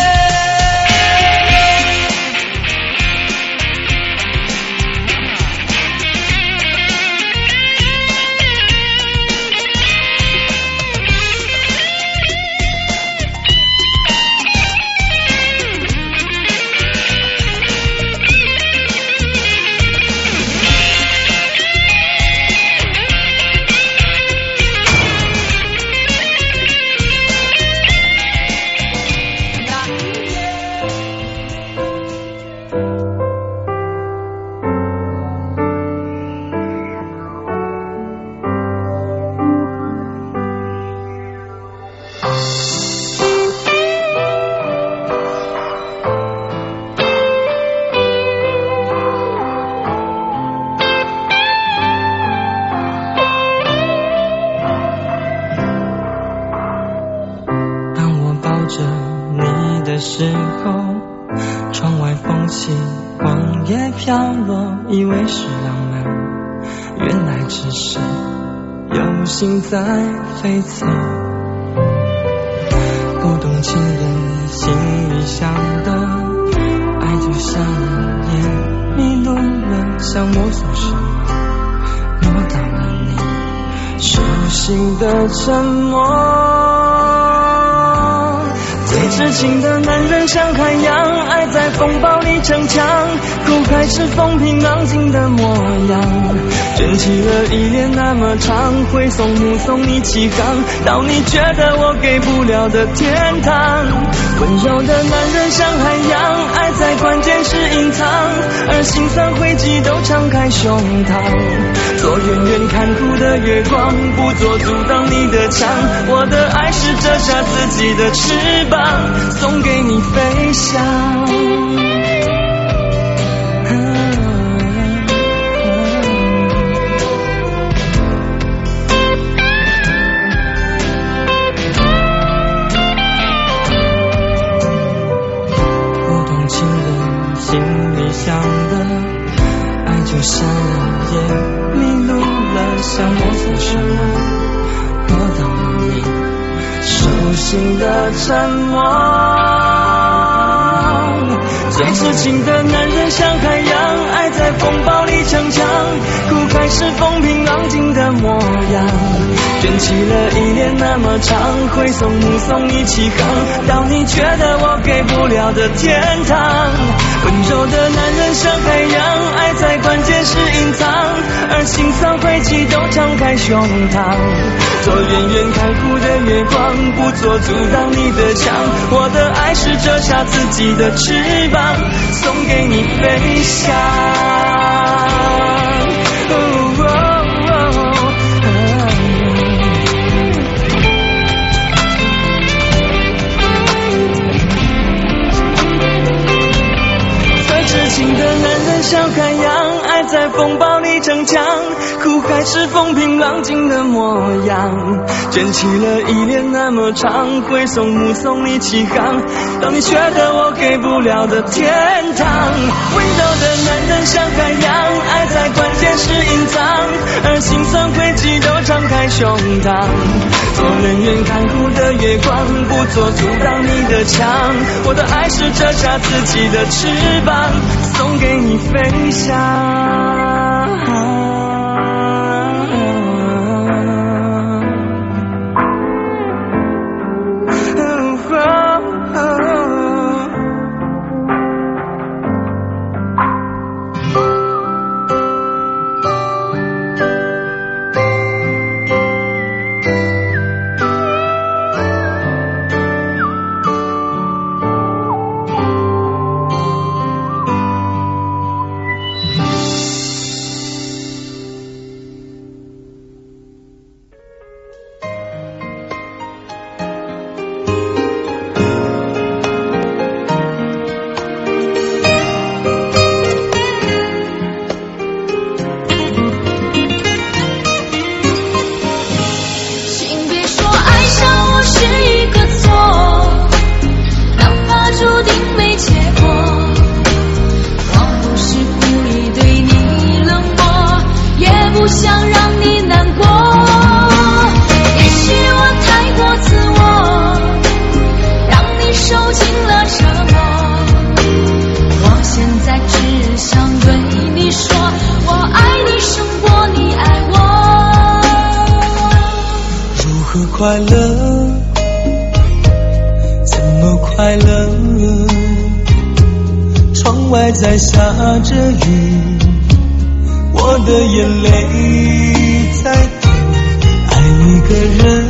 当我抱着你的时候，窗外风起，黄叶飘落，以为是浪漫，原来只是有心在飞走。不懂情人心里想的，爱就像眼迷路了，想摸索什么，摸到了你手心的沉默。最痴情的男人像海洋，爱在风暴里逞强，苦海是风平浪静的模样，卷起了依恋那么长，会送目送你起航，到你觉得我给不了的天堂。温柔的男人像海洋，爱在关键时隐藏，而心酸汇集都敞开胸膛，做远远看哭的月光，不做阻挡你的墙，我的爱是折下自己的翅膀，送给你飞翔。不懂情人心里想的，爱就像眼迷路了，想摸索什么，摸到了你手心的沉默。最痴情的男人像海洋，爱在风暴里逞强，苦海是风平浪静的模样，卷起了依恋那么长，会送目送你起航，到你觉得我给不了的天堂。温柔的男人像海洋，爱在关键时隐藏，而心酸汇集都敞开胸膛，做远远看哭的月光，不做阻挡你的墙，我的爱是折下自己的翅膀，送给你飞翔。最痴情的男人像海洋，爱在风暴里逞强，苦海是风平浪静的模样，卷起了依恋那么长，会送目送你起航，让你觉得我给不了的天堂。温柔的男人像海洋，爱在关键时隐藏，而心酸汇集都敞张开胸膛，做人愿看护的月光，不做阻挡你的墙。我的爱是折下自己的翅膀，送给你飞翔。 快乐，怎么快乐？窗外在下着雨，我的眼泪在滴。爱一个人，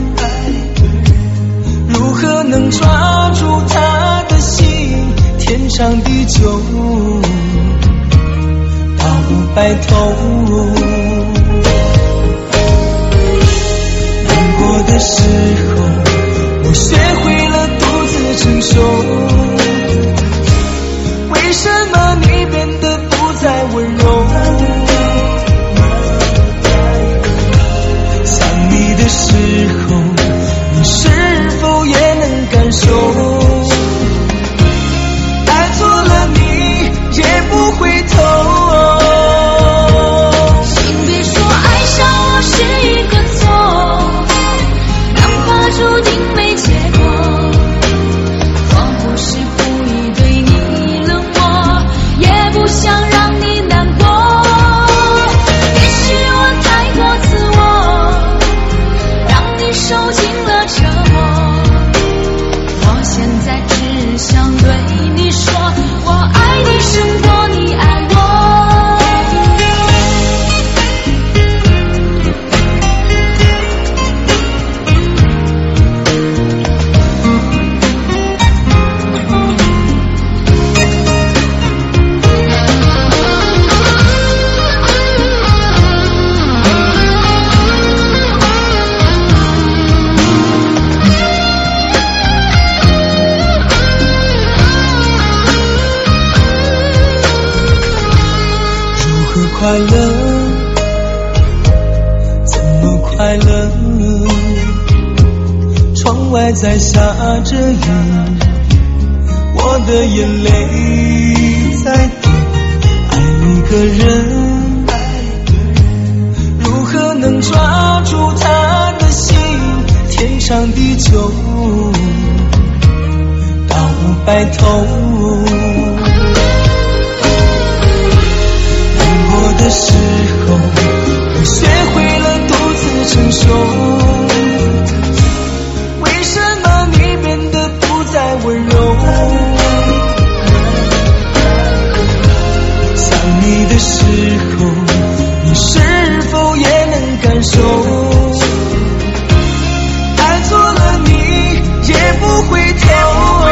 如何能抓住他的心？天长地久，到白头。的时候，我学会了独自承受。为什么你变得不再温柔？想你的时候，你是否也能感受？爱错了你也不回头。 请别说爱上我是一个错，注定没结果，我不是故意对你冷漠，也不想让你难过。也许我太过自我，让你受尽了折磨。我现在只想对你说，我爱你胜过你爱我。 快乐，怎么快乐？窗外在下着雨，我的眼泪在滴。爱一个人，如何能抓住他的心？天长地久，到白头。的时候，我学会了独自承受。为什么你变得不再温柔？想你的时候，你是否也能感受？爱错了你也不回头。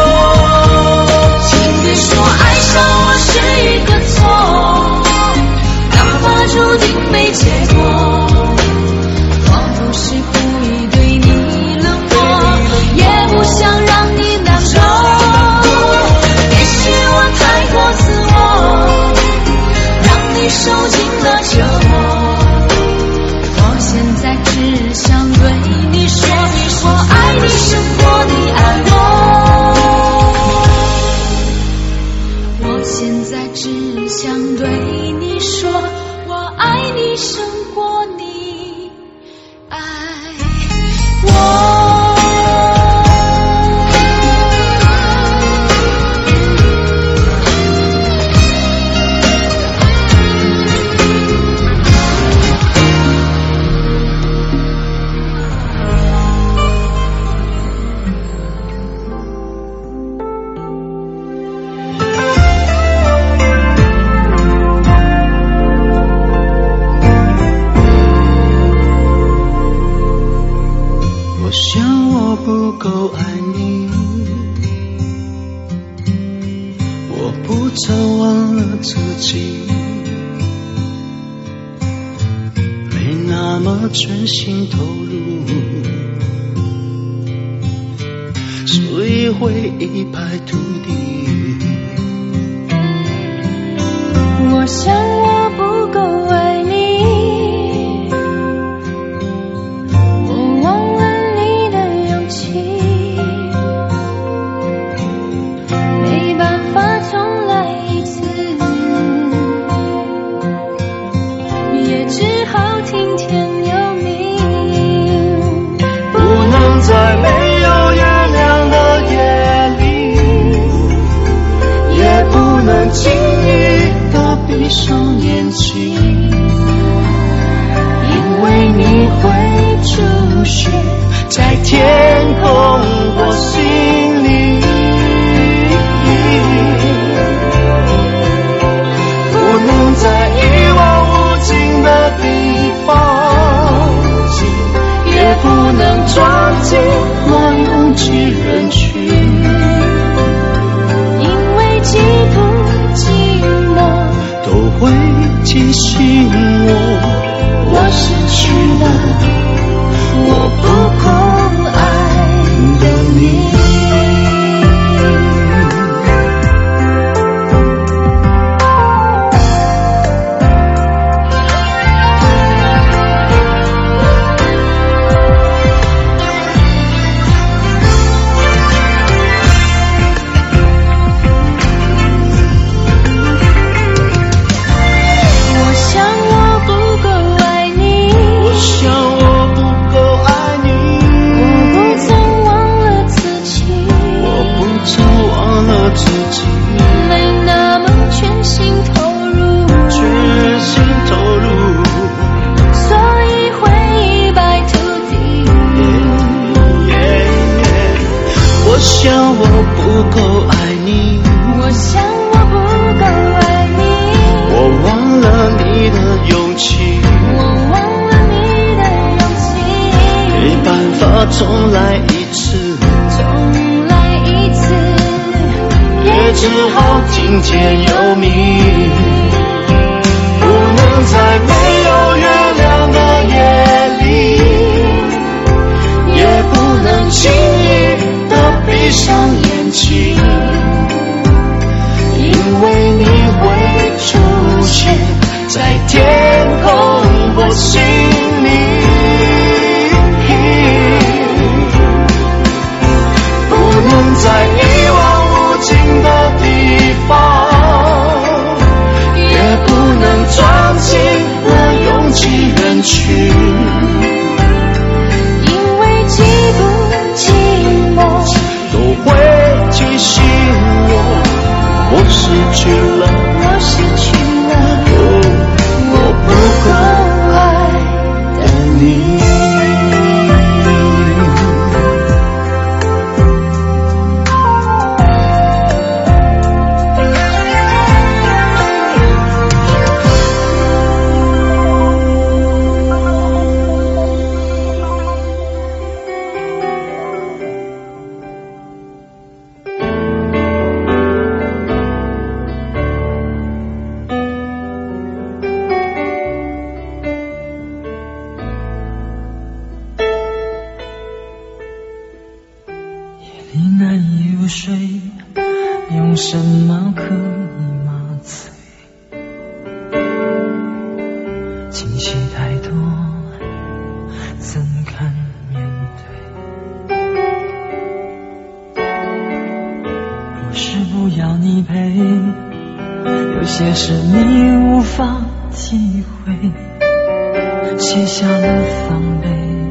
请别说爱上我是一个错，注定没结果，我不是故意对你冷漠，也不想让你难过。也许我太过自我，让你受尽了折磨。我现在只想对你说，我爱你胜过你爱我。我现在只想对你说，爱你胜过你够爱你，我不曾忘了自己，没那么全心投入，所以会一败涂地。 我想我不够爱你，我忘了你的勇气，没办法重来一次，也只好听天由命， 不能在没有月亮的夜里，也不能轻易的闭上眼睛，因为你会出现在天空或心里，不能在一望无尽的地方，也不能撞进那拥挤人群， 因为寂不寂寞都会提醒我失去了我不够爱的你。重来一次，也只好听天由命，不能在没有月亮的夜里，也不能轻易的闭上眼睛，因为你会出现在天空或心里，在一望无尽的地方，也不能撞进那拥挤人群， 因为寂不寂寞都会提醒我失去了我不够爱的你。 用什么可以麻醉？情绪太多，怎敢面对？不是不要你陪，有些事你无法体会，卸下了防备，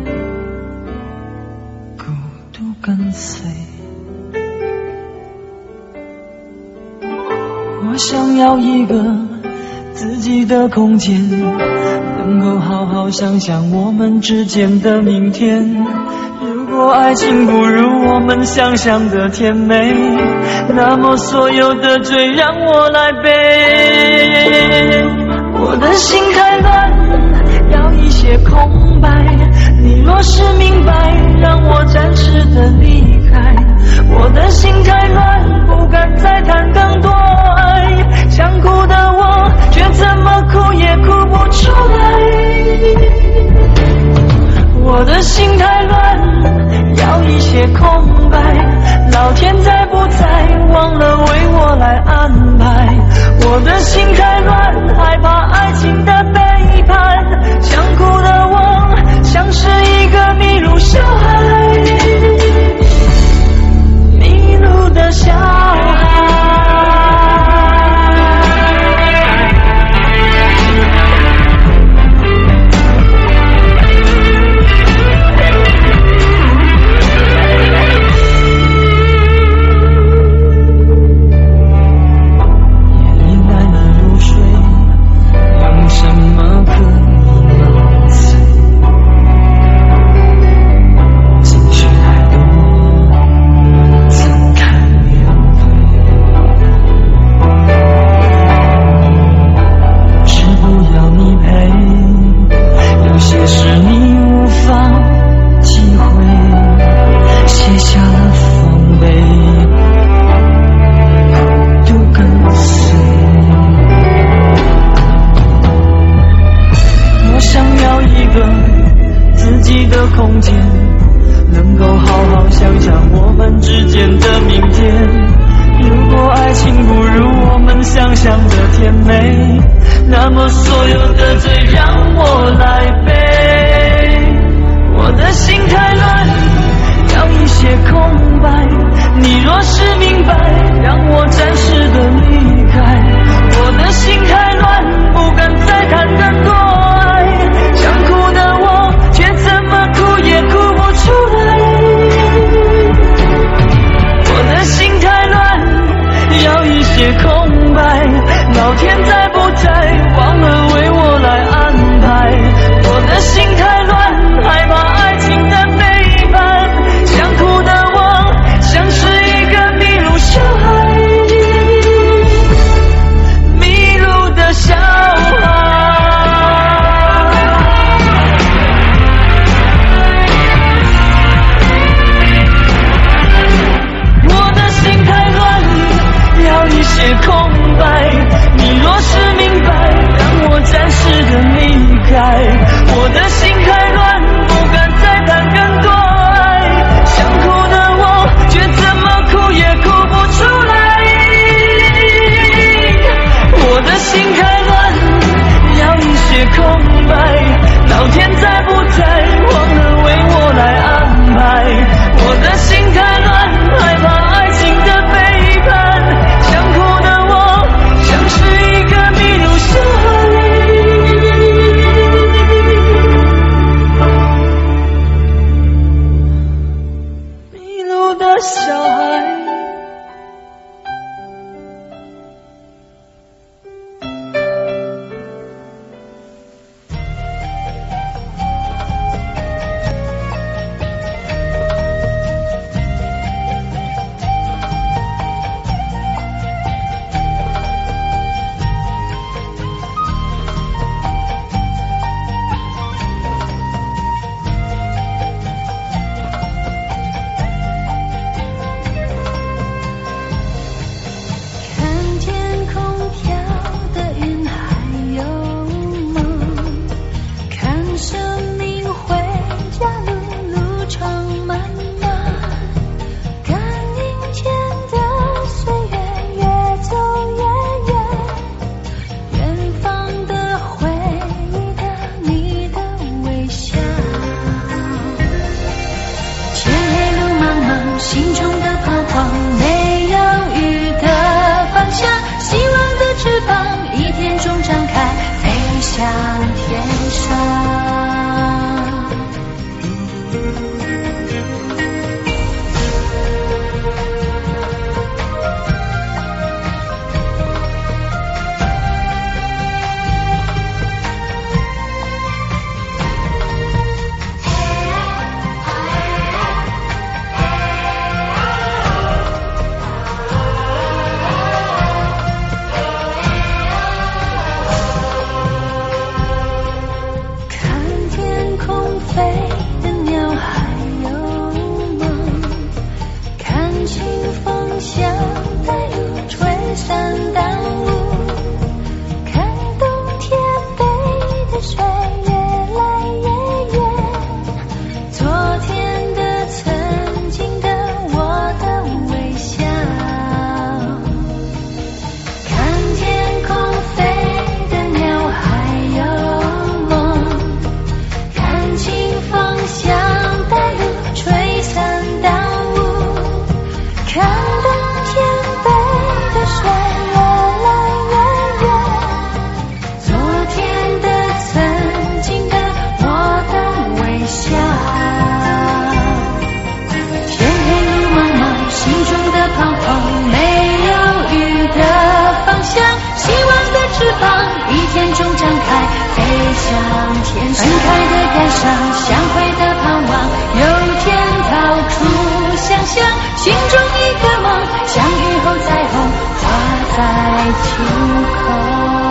孤独跟随。我想要一个自己的空间，能够好好想想我们之间的明天。如果爱情不如我们想象的甜美，那么所有的罪让我来背。我的心太乱，要一些空白，你若是明白，让我暂时的离开，我的心太乱，不敢再谈更多爱，想哭的我却怎么哭也哭不出来，我的心太乱，要一些空白，老天在不在忘了为我来安排，我的心太乱，害怕爱情的背叛，想哭的我像是一个迷路小孩，迷路的小孩。空间能够好好想想我们之间的明天，如果爱情不如我们想象的甜美，那么所有的罪让我来背，我的心太乱，要一些空白，你若是明白让我暂时的离开，我的心太乱，不敢再谈更多爱，想哭的我却怎么哭也哭不出来，我的心太乱，要一些空白，老天在不在忘了为我来安排，我的心太乱，害怕爱情的背叛，想哭的我像是一个迷路小孩，迷路的小孩。一些空白，你若是明白让我暂时的离开，我的心太乱，不敢再谈更多爱，想哭的我却怎么哭也哭不出来，我的心太乱，要一些空白，老天在不在忘了为我来安排，我的心太乱，害怕爱情的背叛，小孩。看向天盛开的感伤，相会的盼望，有天逃出想象，心中一个梦，相遇后彩虹画在晴空。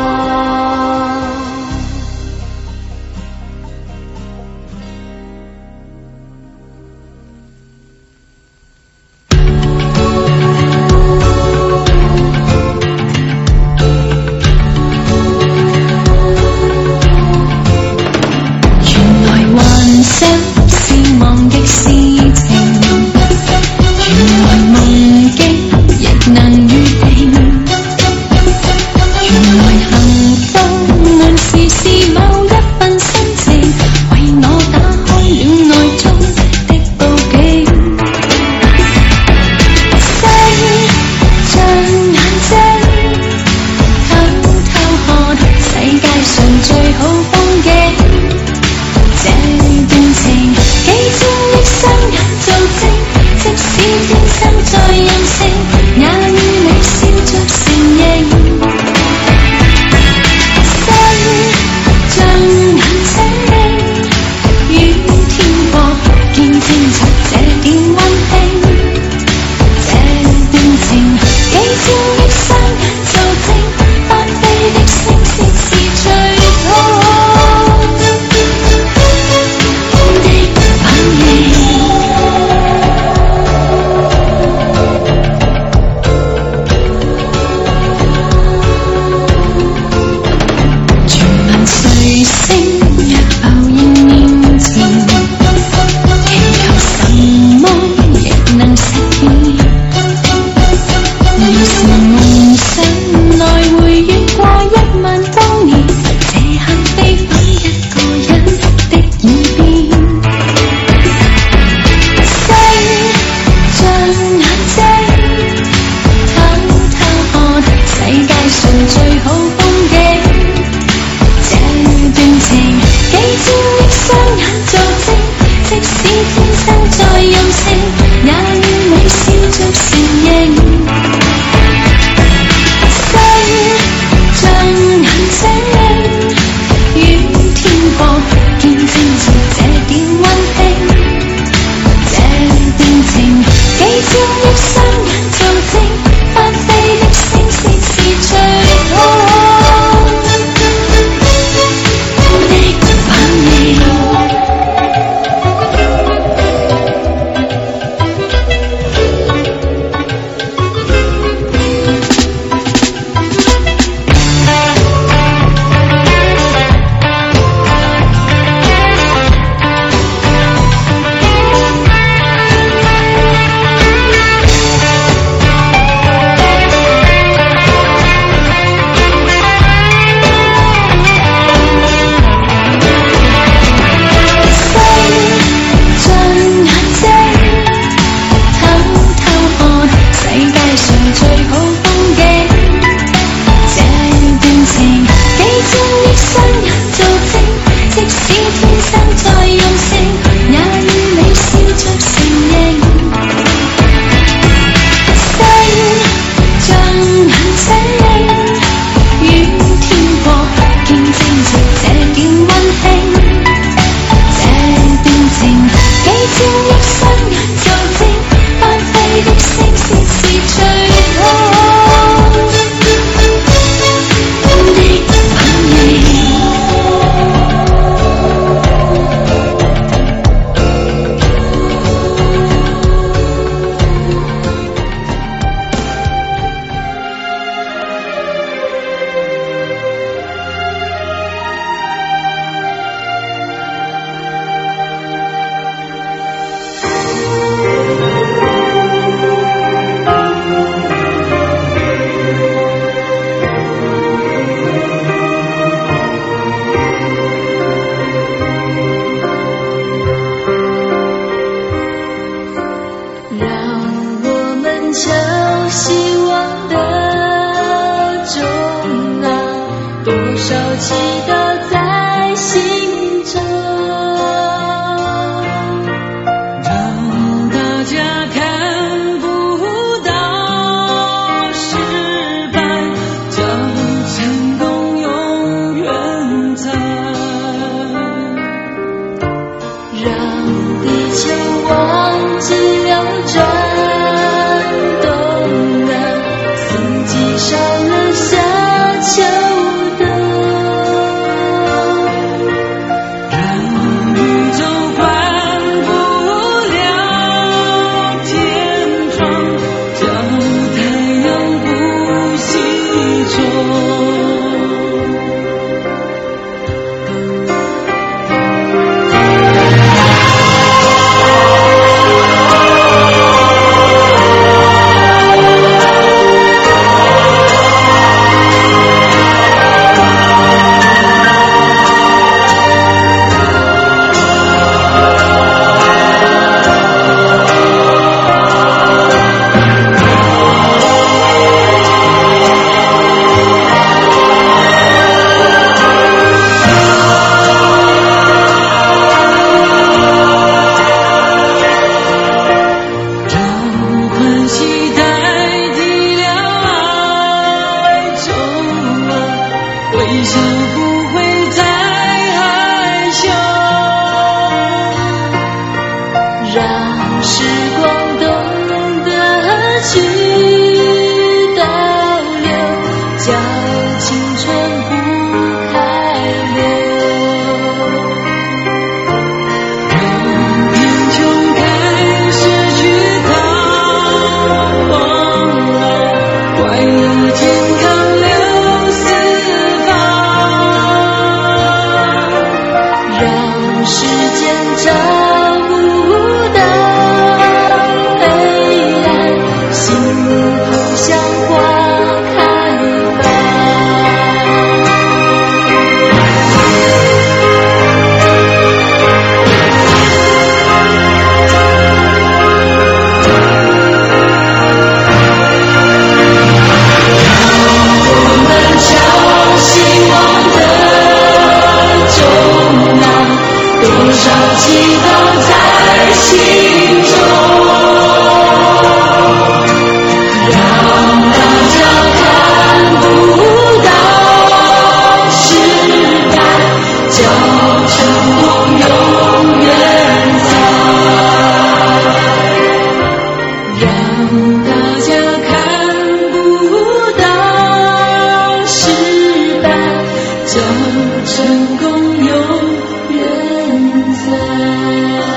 就忘记了转动啊，四季少了夏秋冬。 让宇宙宽不了天窗，叫太阳不西冲。微笑不会再害羞， 让时光懂得去倒流，叫青春不开溜。 让贫穷开始去逃亡了，快乐健康流四让时间找不到黑暗，心头像花开放。我们敲希望的钟啊，多少祈祷在心中，让大家看不到失败，叫成功永远在，让大家看不到失败，叫成功永远在。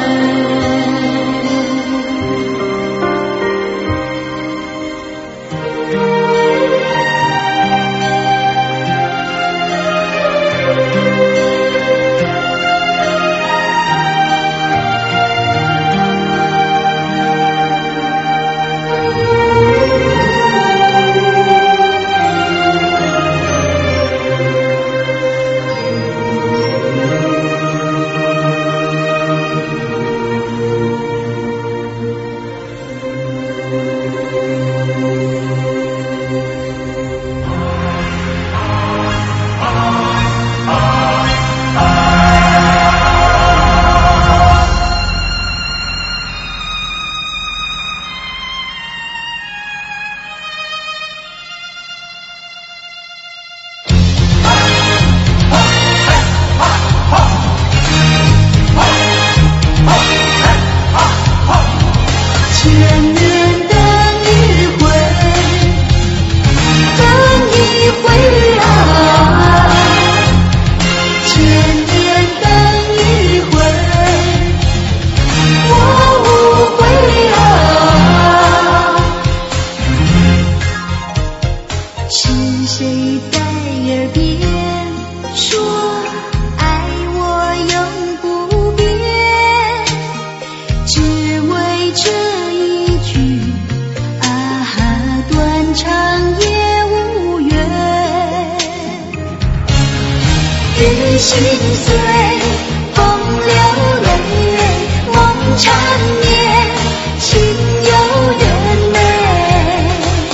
心碎，风流泪，梦缠绵，情有点美。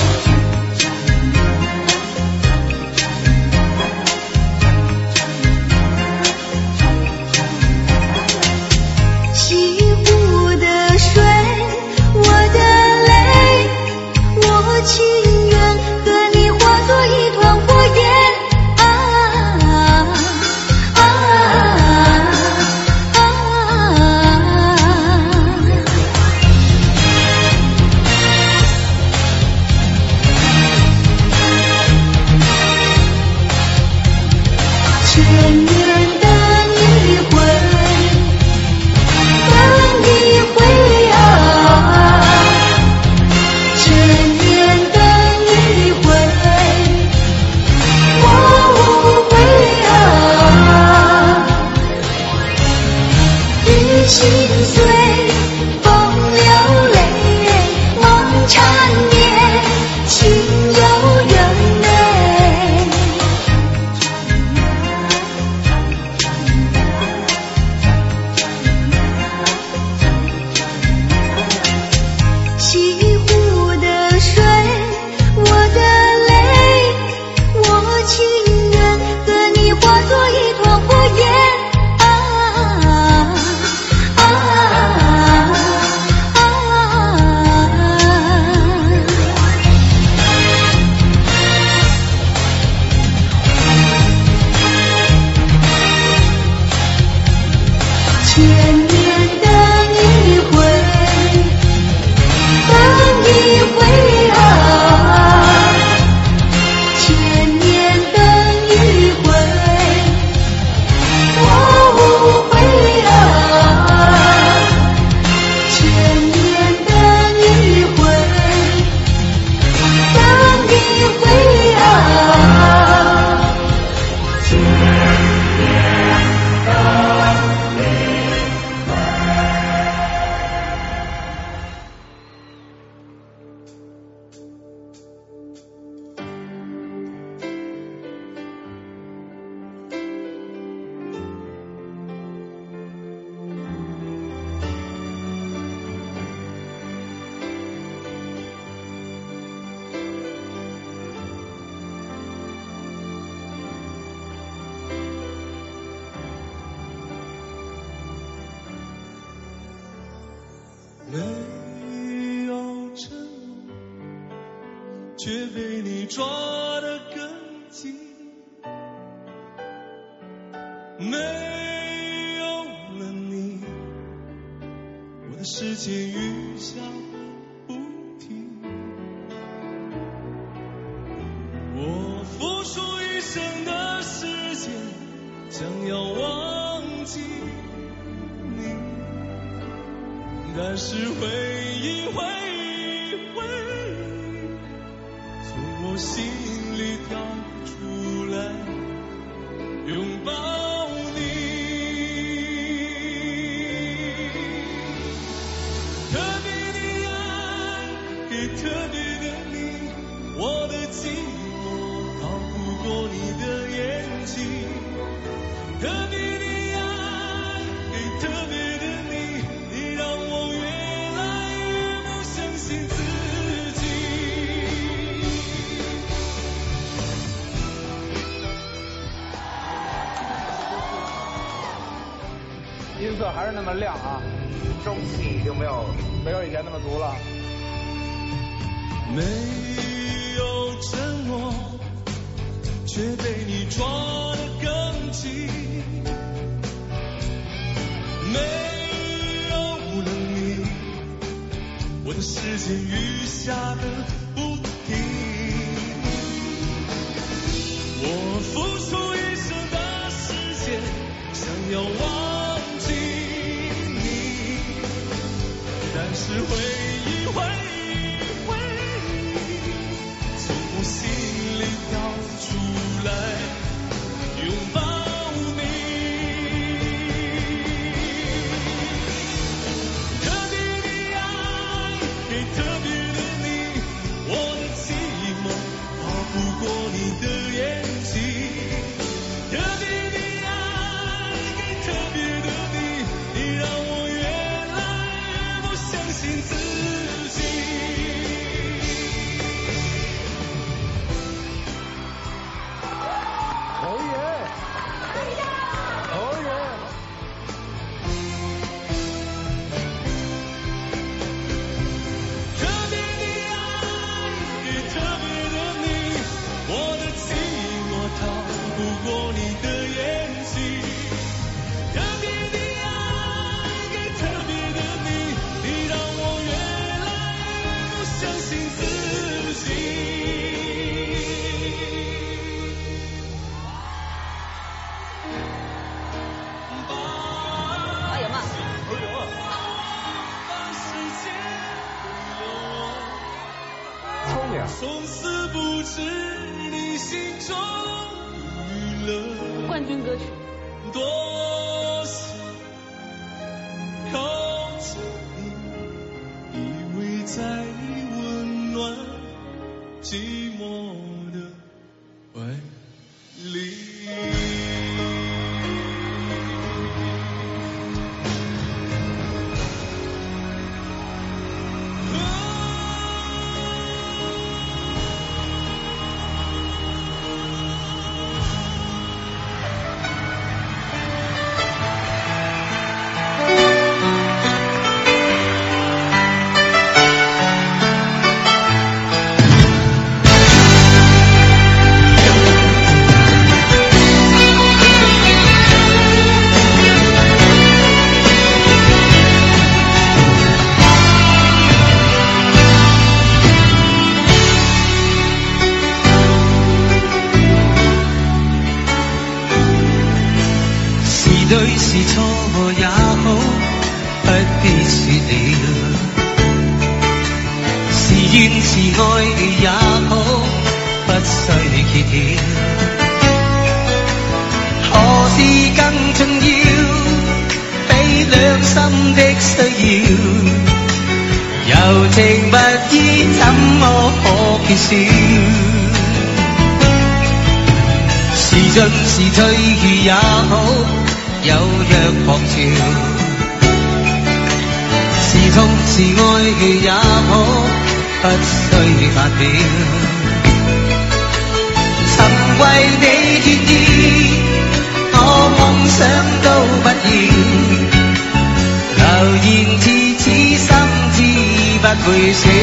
西湖的水，我的泪，我情愿和你化作一团火焰。 没有承诺，却被你抓得更紧。没有了你，我的世界雨下个不停。我付出一生的时间，想要忘记你。但是回忆从我心里跳出来，拥抱你。特别的爱给特别的你，我的寂寞逃不过你的眼睛。特别的爱给特别的你，你让我越来越不相信自己。 音色还是那么亮啊，中气就没有以前那么足了。 没有承诺，却被你抓得更紧。没有了你，我的世界雨下个不停。我付出一生的时间，想要忘记你，但是回忆从我心里跳出来，拥抱你。特别的爱给特别的你，我的寂寞逃不过你的眼睛。特别的爱给特别的你，你让我越来越不相信自己。 侯爷，侯爷。 特别的爱给特别的你，我的寂寞逃不过你的眼睛。特别的爱给特别的你，你让我越来越不相信自己。 哎呀妈！ 聪明。 从此不知你心中娱乐冠军歌曲。 多想靠近你，依偎在你温暖寂寞的怀里。 對是錯也好，不必說了。是怨是愛也好，不需揭曉。何事更重要？比兩心的需要，柔情蜜意怎麼可缺少？是進是退也好，有若狂潮。是痛是愛也好，不需發表。曾為你決意，我夢想都不要，流言自此心知不會少。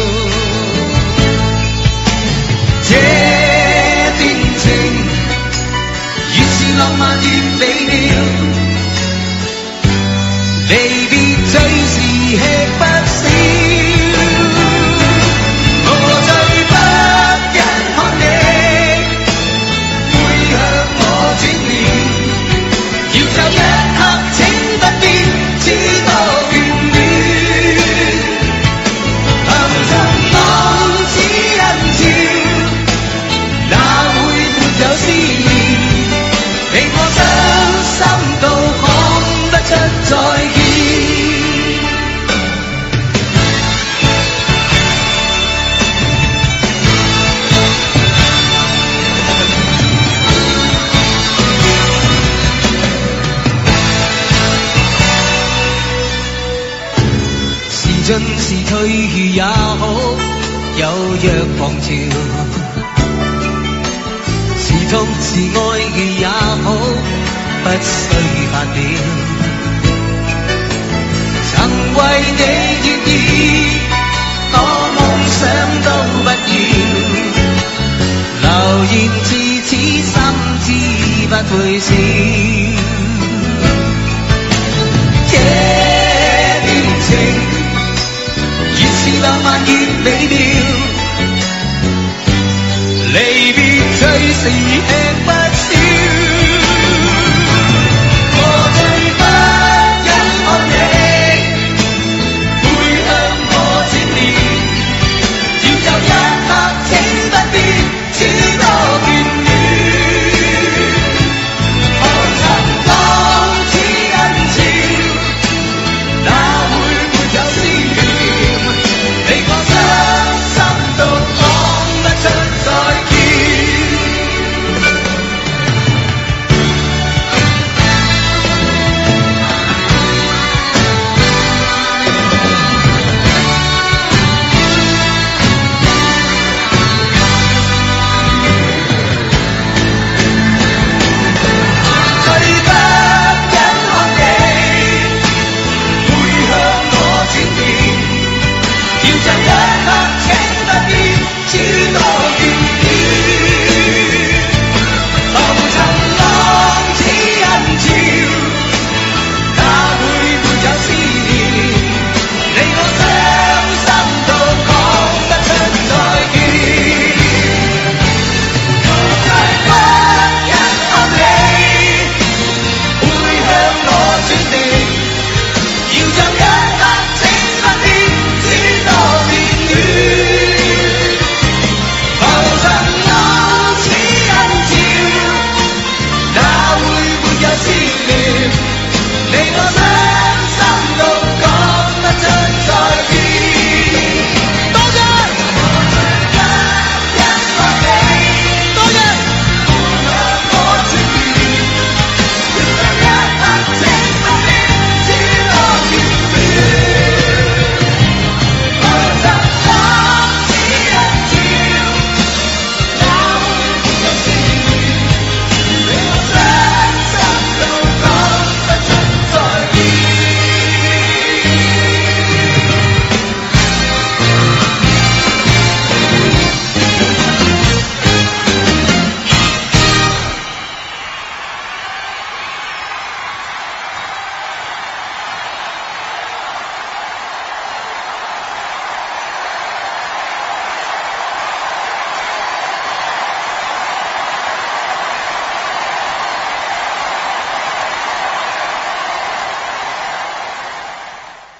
這段情越是浪漫越美妙，離別最是吃不消。我最不忍看你會向我轉面，要就一刻請不必只多眷戀。憑着我只因照，哪會沒有思念？令我傷心到講不出再見。是進是退也好，有若狂潮。是痛是愛也好，不需發表。曾為你決意，我夢想都不要，流言自此心知不會少。這段情越是浪漫越美妙，離別最是